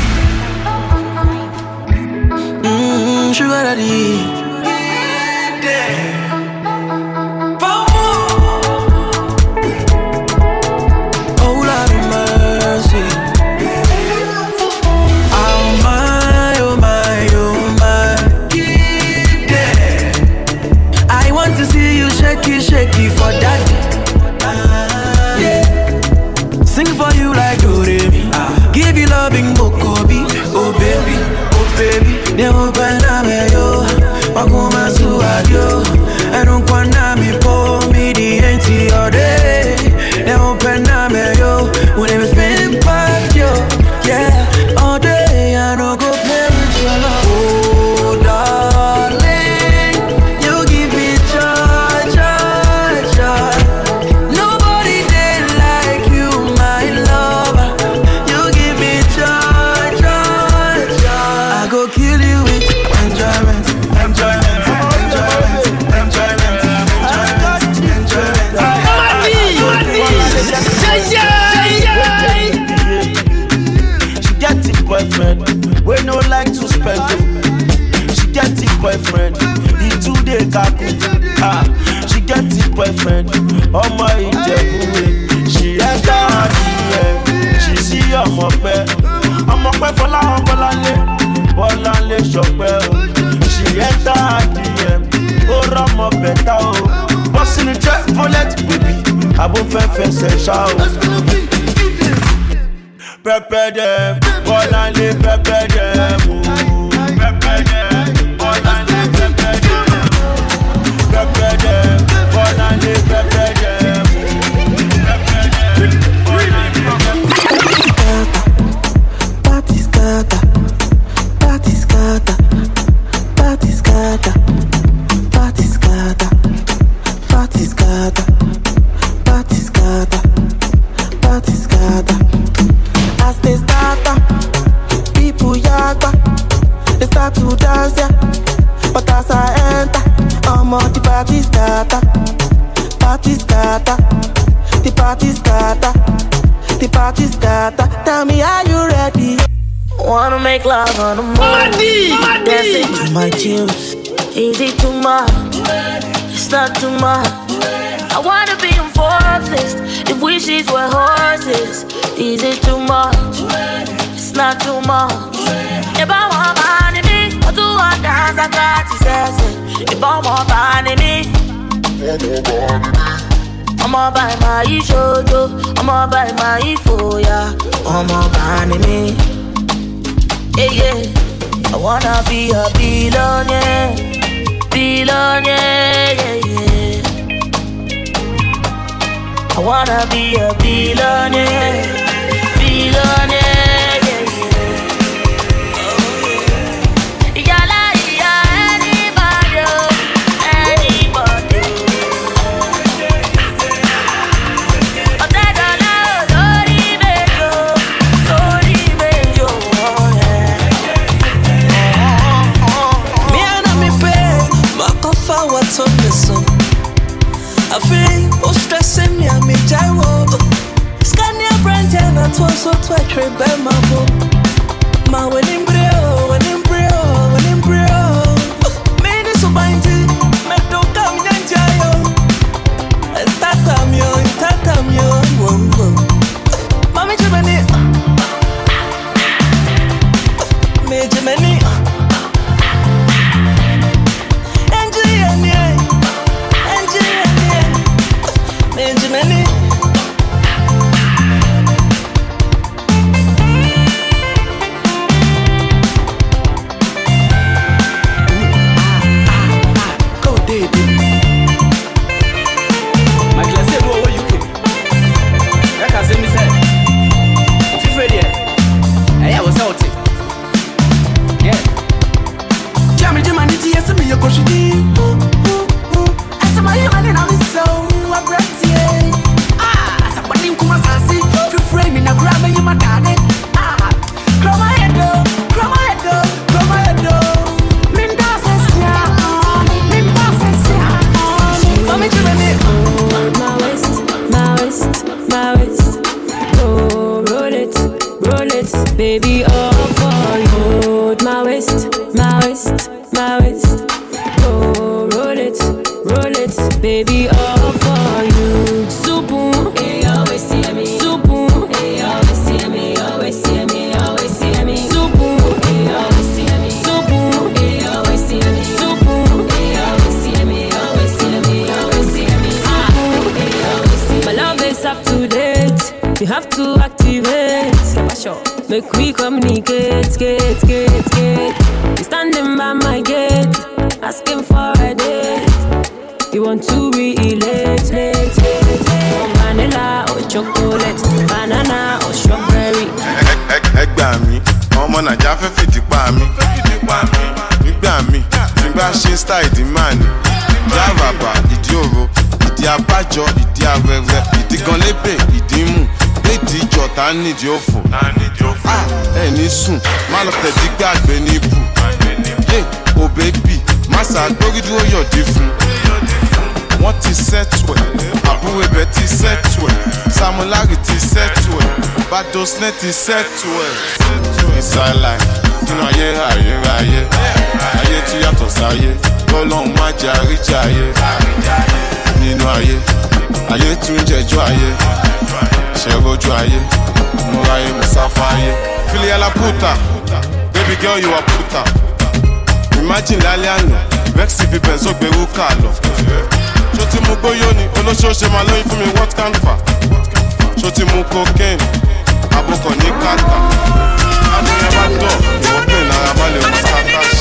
Mmm, sugar daddy. Shaky for daddy, yeah. Sing for you like Doremi, uh. Give you loving Mokobi, oh baby, oh baby. Ne opena me yo, wakuma suadio. Enu kwana mi po mi di enti ode. Ne opena me yo, when me fin back yo, yeah. All day I no go play with your love. Oh darling, you give me joy. Boyfriend, we no like to spend it. She get it boyfriend, he two day kaku. Ah, she get it boyfriend, oh my Ijebu. She enter her D M, she see I'm up there. I'm up there for la, I'm for la le, for la le shopper. She enter her D M, oh I'm up better oh. Boss in the jet, bullet baby, I won't fair fair say shout. Prepare them, all I live, prepare them. Prepare them, all I live, prepare them. Prepare them, all I live, prepare them. Prepare them, all I live, Party scatter, party scatter, party scatter, party scatter, party scatter, party scatter, party scatter. As they start, people yaga, they start to dance, yeah. But as I enter, I'm on the party scatter, party scatter, the party scatter, the party scatter. Tell me, are you ready? Wanna make love on the moon, dancing to my tunes. Is it too much? It's not too much. I wanna be on fourth list. If wishes were horses, is it too much? It's not too much. If I want money, me, I do want dance, I got to say. If I want money, me, I'ma buy my shoto, I'ma buy my foya, I'ma buy me. Yeah, yeah. I wanna be a billionaire, billionaire, yeah, yeah. I wanna be a billionaire, billionaire, yeah, yeah. Oh, yeah. Yalla, yeah, anybody, anybody. Oh, that dollar, sorry, bejo, sorry, bejo, yeah. Me and me pay, my coffee, what's on the sun? I feel, oh, stressing me, I'm to so to a trip by my book. My wedding brio, wedding brio, wedding brio. Many so bindy, me do come and jayo. And tatam yo, tatam yo, whoa, whoa. Mami Jimmy, me Jimmy. Benjamin. Go, baby. My class said, "Whoa, you came." That can say me say, "If you ready, I was out it." Yeah. Jammy, Jammy, did you see me? You go should be. I saw my man in on so I brought you. Ah, somebody come and see. If you frame in a grab you my daddy. Ah, grow my head up, grow my head up, grow my head up. Min das es ja, min das es ja. Mami, you ready? Hold my waist, my waist, my waist. Oh, roll it, roll it, baby, all for you. Hold my waist, my waist, my waist. Oh, roll it, roll it, baby, all for you. Super, hey, always see me. Super, hey, always see me, always see me, always see me. Super, hey, always see me. Super, hey, always see me. Super, hey, always see me, always see me, always see me. Super, hey, always see me. My love is up to date. You have to activate. Make we communicate, get, get, get. You standing by my gate, asking for a date. You want to relate, late, late, late. Oh, vanilla or chocolate, banana or strawberry. Ẹgbà mi, ọmọ Nàìjíríà fẹ́ fìdí pa mi. Nígbà mi, tí bá ṣe style ìdí máa ní. Ìdí àràbà, ìdí òro, ìdí abájọ, ìdí awẹ́wẹ́, ìdí gan lébè, ìdí mú. Léèdì ìjọta nídìí òfò. Ẹ ní sùn, má lọ tẹ̀dí gbàgbé ní ibù. Yé, o bébì, má ṣàgbórí dúró yọ̀dí fún. Wọ́n ti sẹ́tù ẹ̀, àbúrò ibẹ̀ ti sẹ́tù ẹ̀, Samulari ti sẹ́tù ẹ̀, Badosne ti sẹ́tù ẹ̀. Inside life, nínú ayé ayérayé, ayé tí yàtọ̀ sáyé, Ọlọ́run má jẹ́ àríjà ayé. Nínú ayé, ayé tún jẹjọ́ ayé, ṣẹ́rojú ayé, mo ráyé mo sáfá ayé. Filia la puta, baby girl you are puta. Imagine lálẹ́ àná, vex fi bẹ̀nsó gbèrú kà lọ. Ṣó ti mú gbóyó ni olóṣooṣe máa lóyún fún mi what can fa? Ṣó ti mú cocaine abokọ̀ ní kàtà? Àníyàn bá tọ̀ ìwọ́n pè lára má lè mú scatters.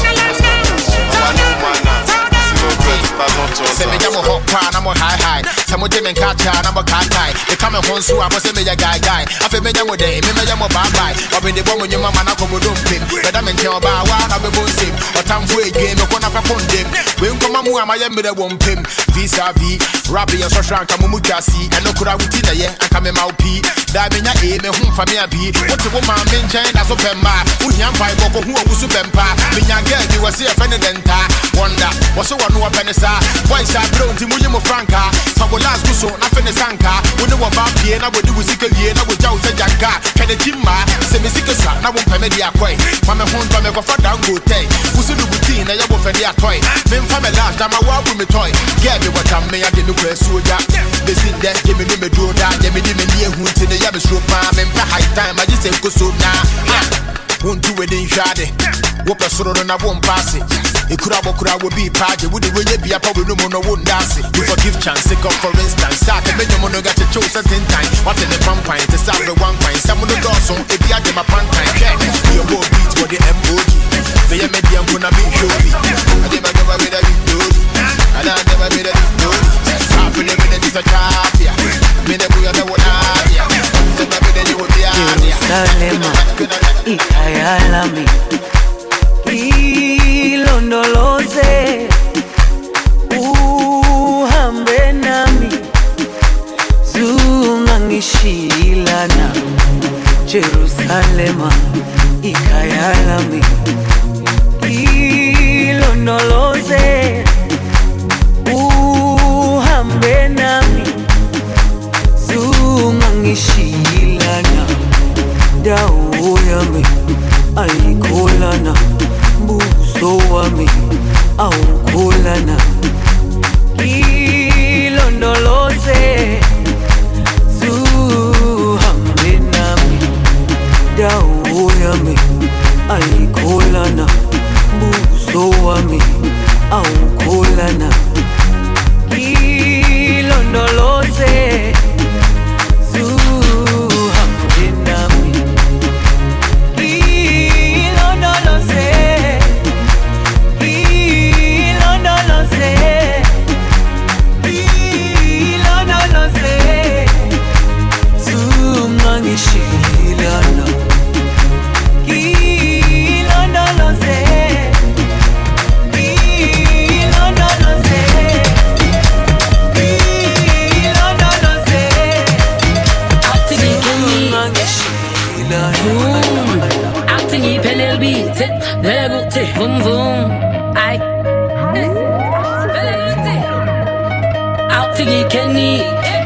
Ọba ní ó máa nà zero twelve thousand dollars. Sẹ́mi jẹ́ mo hot pa náà mo high high. Sẹ́mo jẹ́ mi nkáàtà náà mo kàtàì. Ìka mi hàn sùn àbọ̀ sẹ́mi yẹ gàgàì. Afẹ́ mi jẹ́ mo dẹ̀ mi mẹ́jẹ́ mo bàbàì. Ọ̀bìnrin bọ́ mo yẹ mọ́ màá kọ́ mo dó mpim. Bẹ̀dá mi ntẹ̀ ọba wa náà bẹ́ bó ń sèm. Ọ̀tá nfo ègé mi kọ́ náà fẹ́ fún ndém. Wé nkọ́mọ́ mu àmà yẹ mìíràn wọ̀ mpim. Visa V, rabi yẹn sọ́sọ́ ànkà mo mú jásí. Ẹnu kura wuti nà yẹ ànkà mi máa pì. Dàbí nya èé mi hún fami àbí. Wọ́n ti wọ́n máa mi nkyɛn na so pẹ̀ mbà. Wúnyà mpa ìbọ̀kọ̀ hún òwú so pẹ̀ mpa. Mi nya gẹ́ẹ̀dì wọ́n sí ẹ̀fẹ́ ni dẹ̀nta. Wọ́ndà, wọ́n so wọ́n nu ọ̀pẹ ni sá. Boys abirɛ nti mu yi mu franka. Fabolas kuso na fe ne sanka. Wo ne wɔ ba pie na wodi wo sika wie na wo gya wo sɛ janka. Kɛne ti mma, sɛ me sika sa na wo mpɛ me de akɔe. Ma me ho ntɔ me kɔfa dangote. Wusu du buti na yɛ wo fɛ de atɔe. Me mfa me last da ma wo abu me toy. Gɛ me wɔtam me ade no kɔ asuoja. Besi dɛ gye me ne me duro da. Gye me di me ni ehu nti ne yɛ me suro paa. Me mpɛ high time agye sɛ nkoso na. Won't do it in shade. Whoop a sort on a won't pass it. It could have a would be party. Would it be a probably no one won't dance it. You forgive chance, come for instance. Start a million mono got to choose at ten times. What in the pump pint to start the one pint. Some of the Dawson, if you had my pant time. Your boy beats for the M O G. The medium gonna be showy. I never never made a big dude. And I never made a big dude. Half a minute is a trap, yeah. Minute we are the one, yeah. Never made a you would be Ikayalami ilondoloze uhambe nami zungangishilana Jerusalema ikayalami ilondoloze uhambe nami zungangishilana dawo yami ayikholana buso wami awukholana ilondoloze zuhambe nami dawo yami ayikholana buso wami awukholana ilondoloze zuhambe nami ilondoloze ilondoloze ilondoloze zumangishilana ilondoloze Vroom vroom, I out to the Kenny.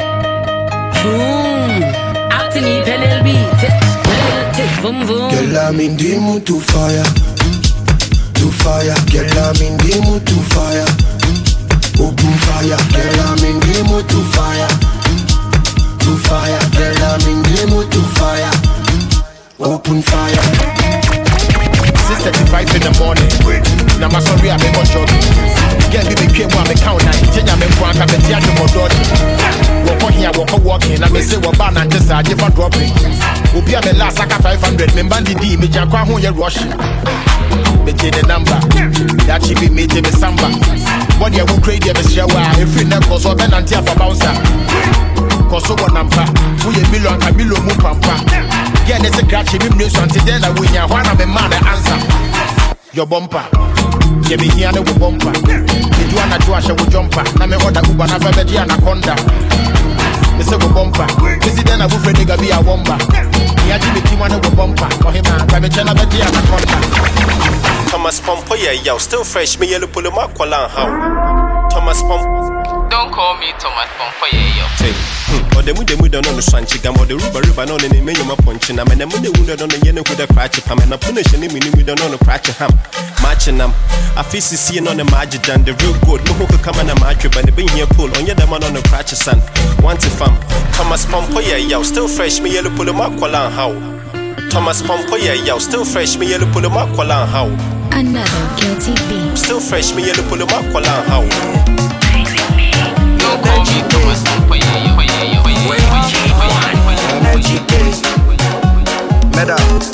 Vroom, out to the P L B. Vroom vroom. Girl, I'm in the mood to fire, to fire. Girl, I'm in the mood to fire, open fire. Girl, I'm in the mood to fire, to fire. Girl, I'm in the mood to fire, open fire. six thirty-five in the morning. Now my sorry, I'm a jogging. Get me the came one account. I tell you, I'm a quack. I'm a theatre for dodging. Walk on here, walk on walking. I'm a say, what ban and just I give a dropping. Will be a last like a five hundred. Me bandy D, me jackwa who you rushing. Me take the number. That she be me to me samba. What you will create, you be shower. If you never cause or ben and tear for bouncer. Cause over number. Who you belong, I belong, pampa. Get this a catch him news until then I win ya one of a man answer. Your bumper. You be here no bumper. Did you wanna do a show jumper? Na me order Uber na fe be anaconda. Me say go bumper. This is then I will nigga be a womba. Me aji me team wanna go bumper. For him na be chana be anaconda. Thomas Pompo yeah yo still fresh me yellow pull him up kwala how. Thomas Pompo. Don't call me Thomas Pompo yeah yo. Or the mude mude on the swanchi gam or the rubber ribbon on the name of my punch and I'm in the mude wounded on the yellow with a cratch pam and a punish and me with on the cratch ham. Matching them. I feel seeing on the magic and the real good. No hook come and a match but the being here pull on your man on the cratch son. Once if I'm Thomas Pompo yeah yo still fresh me yellow pull him up kwala how. Thomas Pompo yeah yo still fresh me yellow pull him up kwala how. Another guilty beat. Still fresh me yellow pull him up kwala how. Don't call me Thomas Pompo yeah yo. Meda,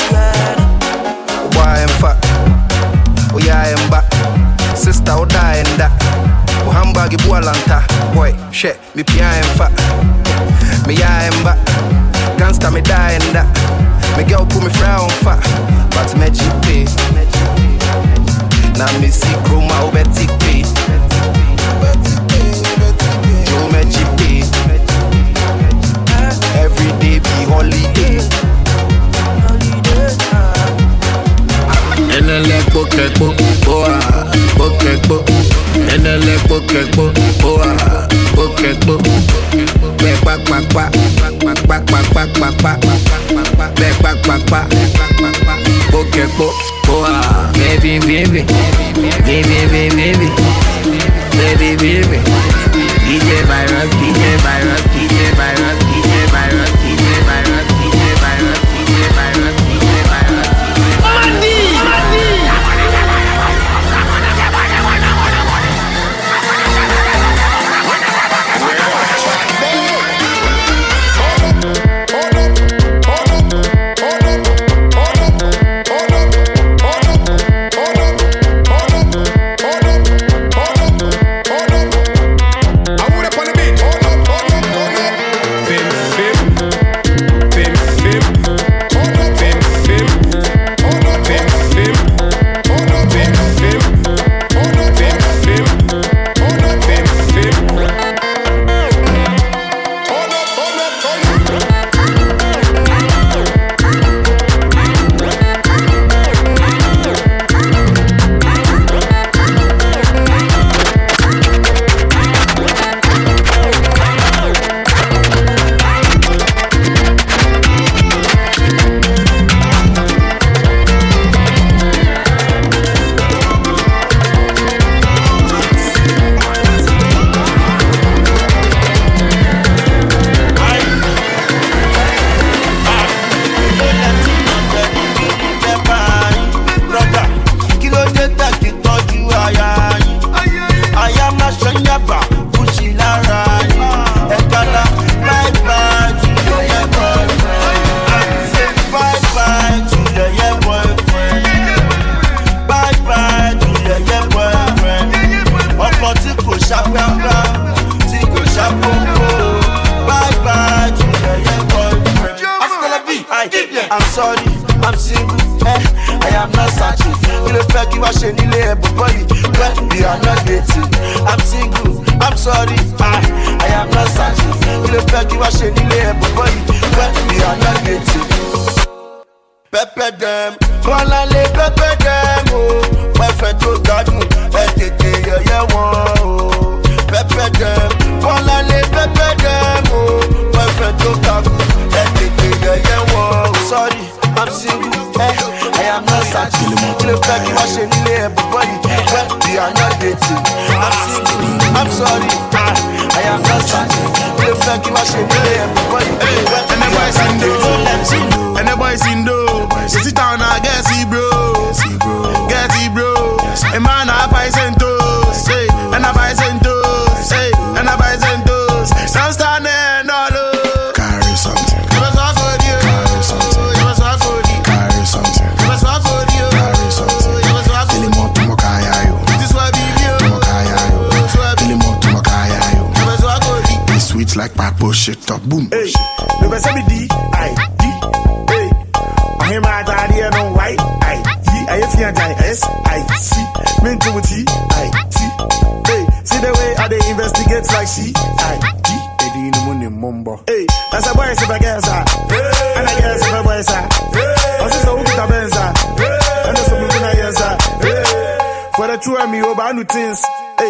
why I'm fat? Oh yeah, I'm back. Sister, oh die and that. Oh handbag, you boalanta. Boy, shit, me pia I'm fat. Me yeah, I'm back. Gangsta, me die and that. Me girl put me frown fat, but me G P. Now me see chroma over T P. Joe me G P. Every day be holiday. Enele pocket book, boa, pocket book. Enele pocket book, boa, pocket book. Back back back back, back back back back back back, back back back back, pocket book, boa. Baby baby, baby baby baby, baby baby. D J Virus, D J Virus, D J Virus, D J Virus, D J Virus, D J Virus, D J Virus, D J Virus. Money, money. I'm single, eh, I am not searching. You look like you are shaking the air, but boy, when we are not dating. I'm single, I'm sorry, I, I am not searching. You look like you are shaking the air, but boy, when we are not dating. Pepe them, wanna live pepe them, oh. My friend to God, eh, tete, yeah, yeah, oh. Pepe them, wanna live pepe them, oh. My friend to God, eh, tete, yeah, yeah, oh. Sorry, I'm single, eh, I am not searching. You look like you are shaking everybody, when we are not dating. I'm single, I'm sorry, I, I am not searching. You look like you are shaking everybody, when we are not dating. And the boys in do, sit down and get see bro, get see bro. A man a buy centos, say, and a buy centos, say, and a buy centos. Some stand and all over. Carry something. You must walk for you. Carry something. You must walk for you. Carry something. You must walk for you. Carry something. You must walk for you. Ilimo tumokaya yo. This is why we live. Tumokaya yo. Ilimo tumokaya yo. You must walk for you. Be sweet like papo shit up boom. Hey, the best of D I D. I hear my daddy and no white. I I F I S I C. Mean to T I T. Hey, see the way I they investigate like C I D. Eddie in the money mumbo. Hey, that's a boy if I guess I. And I guess if I boy sir. I see so good a benza. And that's a good na yenza. For the two of me over new things. Hey,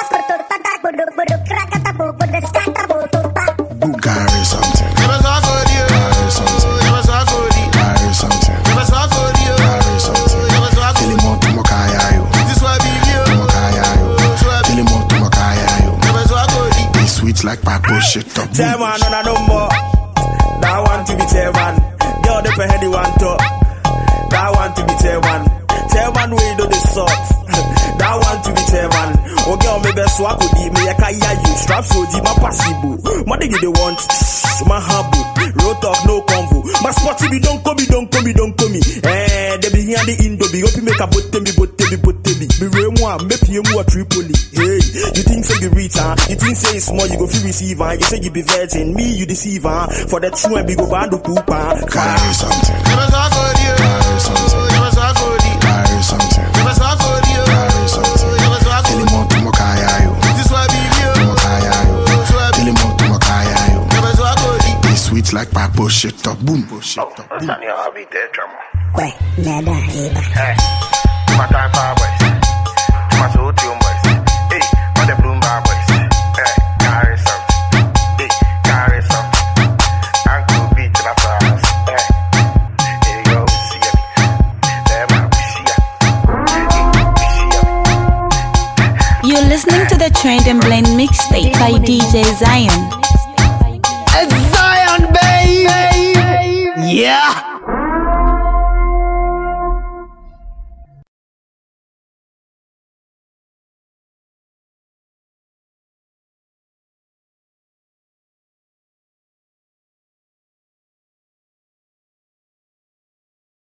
carry something. Never saw for you. Carry something. Never saw for you. Carry something. Never saw for you. Carry something. Never saw for you. Ilimo tumokaya yo. This is why we live. Tumokaya yo. Ilimo tumokaya yo. Never saw for you. Be sweet like papo shit up. Chairman on a number. That want to be chairman. Girl, the heady one top. That want to be chairman. Chairman, we do the sort. That want to be chairman. Oh girl, me best swap with me. Me I can hear you. Strap so deep, my possible. What do you want? My humble. Road talk, no convo. My spotty be don't come me, don't come me, don't come me. Eh, they be here the Indo be. Hope you make a botte me, botte me, botte me. Me re moi, me pay moi Tripoli. Hey, you think say you reach huh? You think say it's small, you go free receive huh? You say you be virgin, me you deceive huh? For the true and be go band of poop huh? Carry something. Never saw for you. Carry something. Never saw for you. Carry something. Never saw for you. Carry something. Never saw for you. Ilimo tumokaya yo. This is why we live. Tumokaya yo. Ilimo tumokaya yo. Never saw for you. Be sweet like papo shit up boom. Shit up boom. I'll be there, drama. Wait, nada, eba. Hey, my time for boys. My soul team boys. Hey, my the bloom bar boys. Hey, carry something. Hey, carry something. Uncle beat to my flowers. Hey, here you go, see ya. There, man, we see ya. You're listening to the Trend and Blend mixtape by D J Zion. It's Zion, baby. Yeah.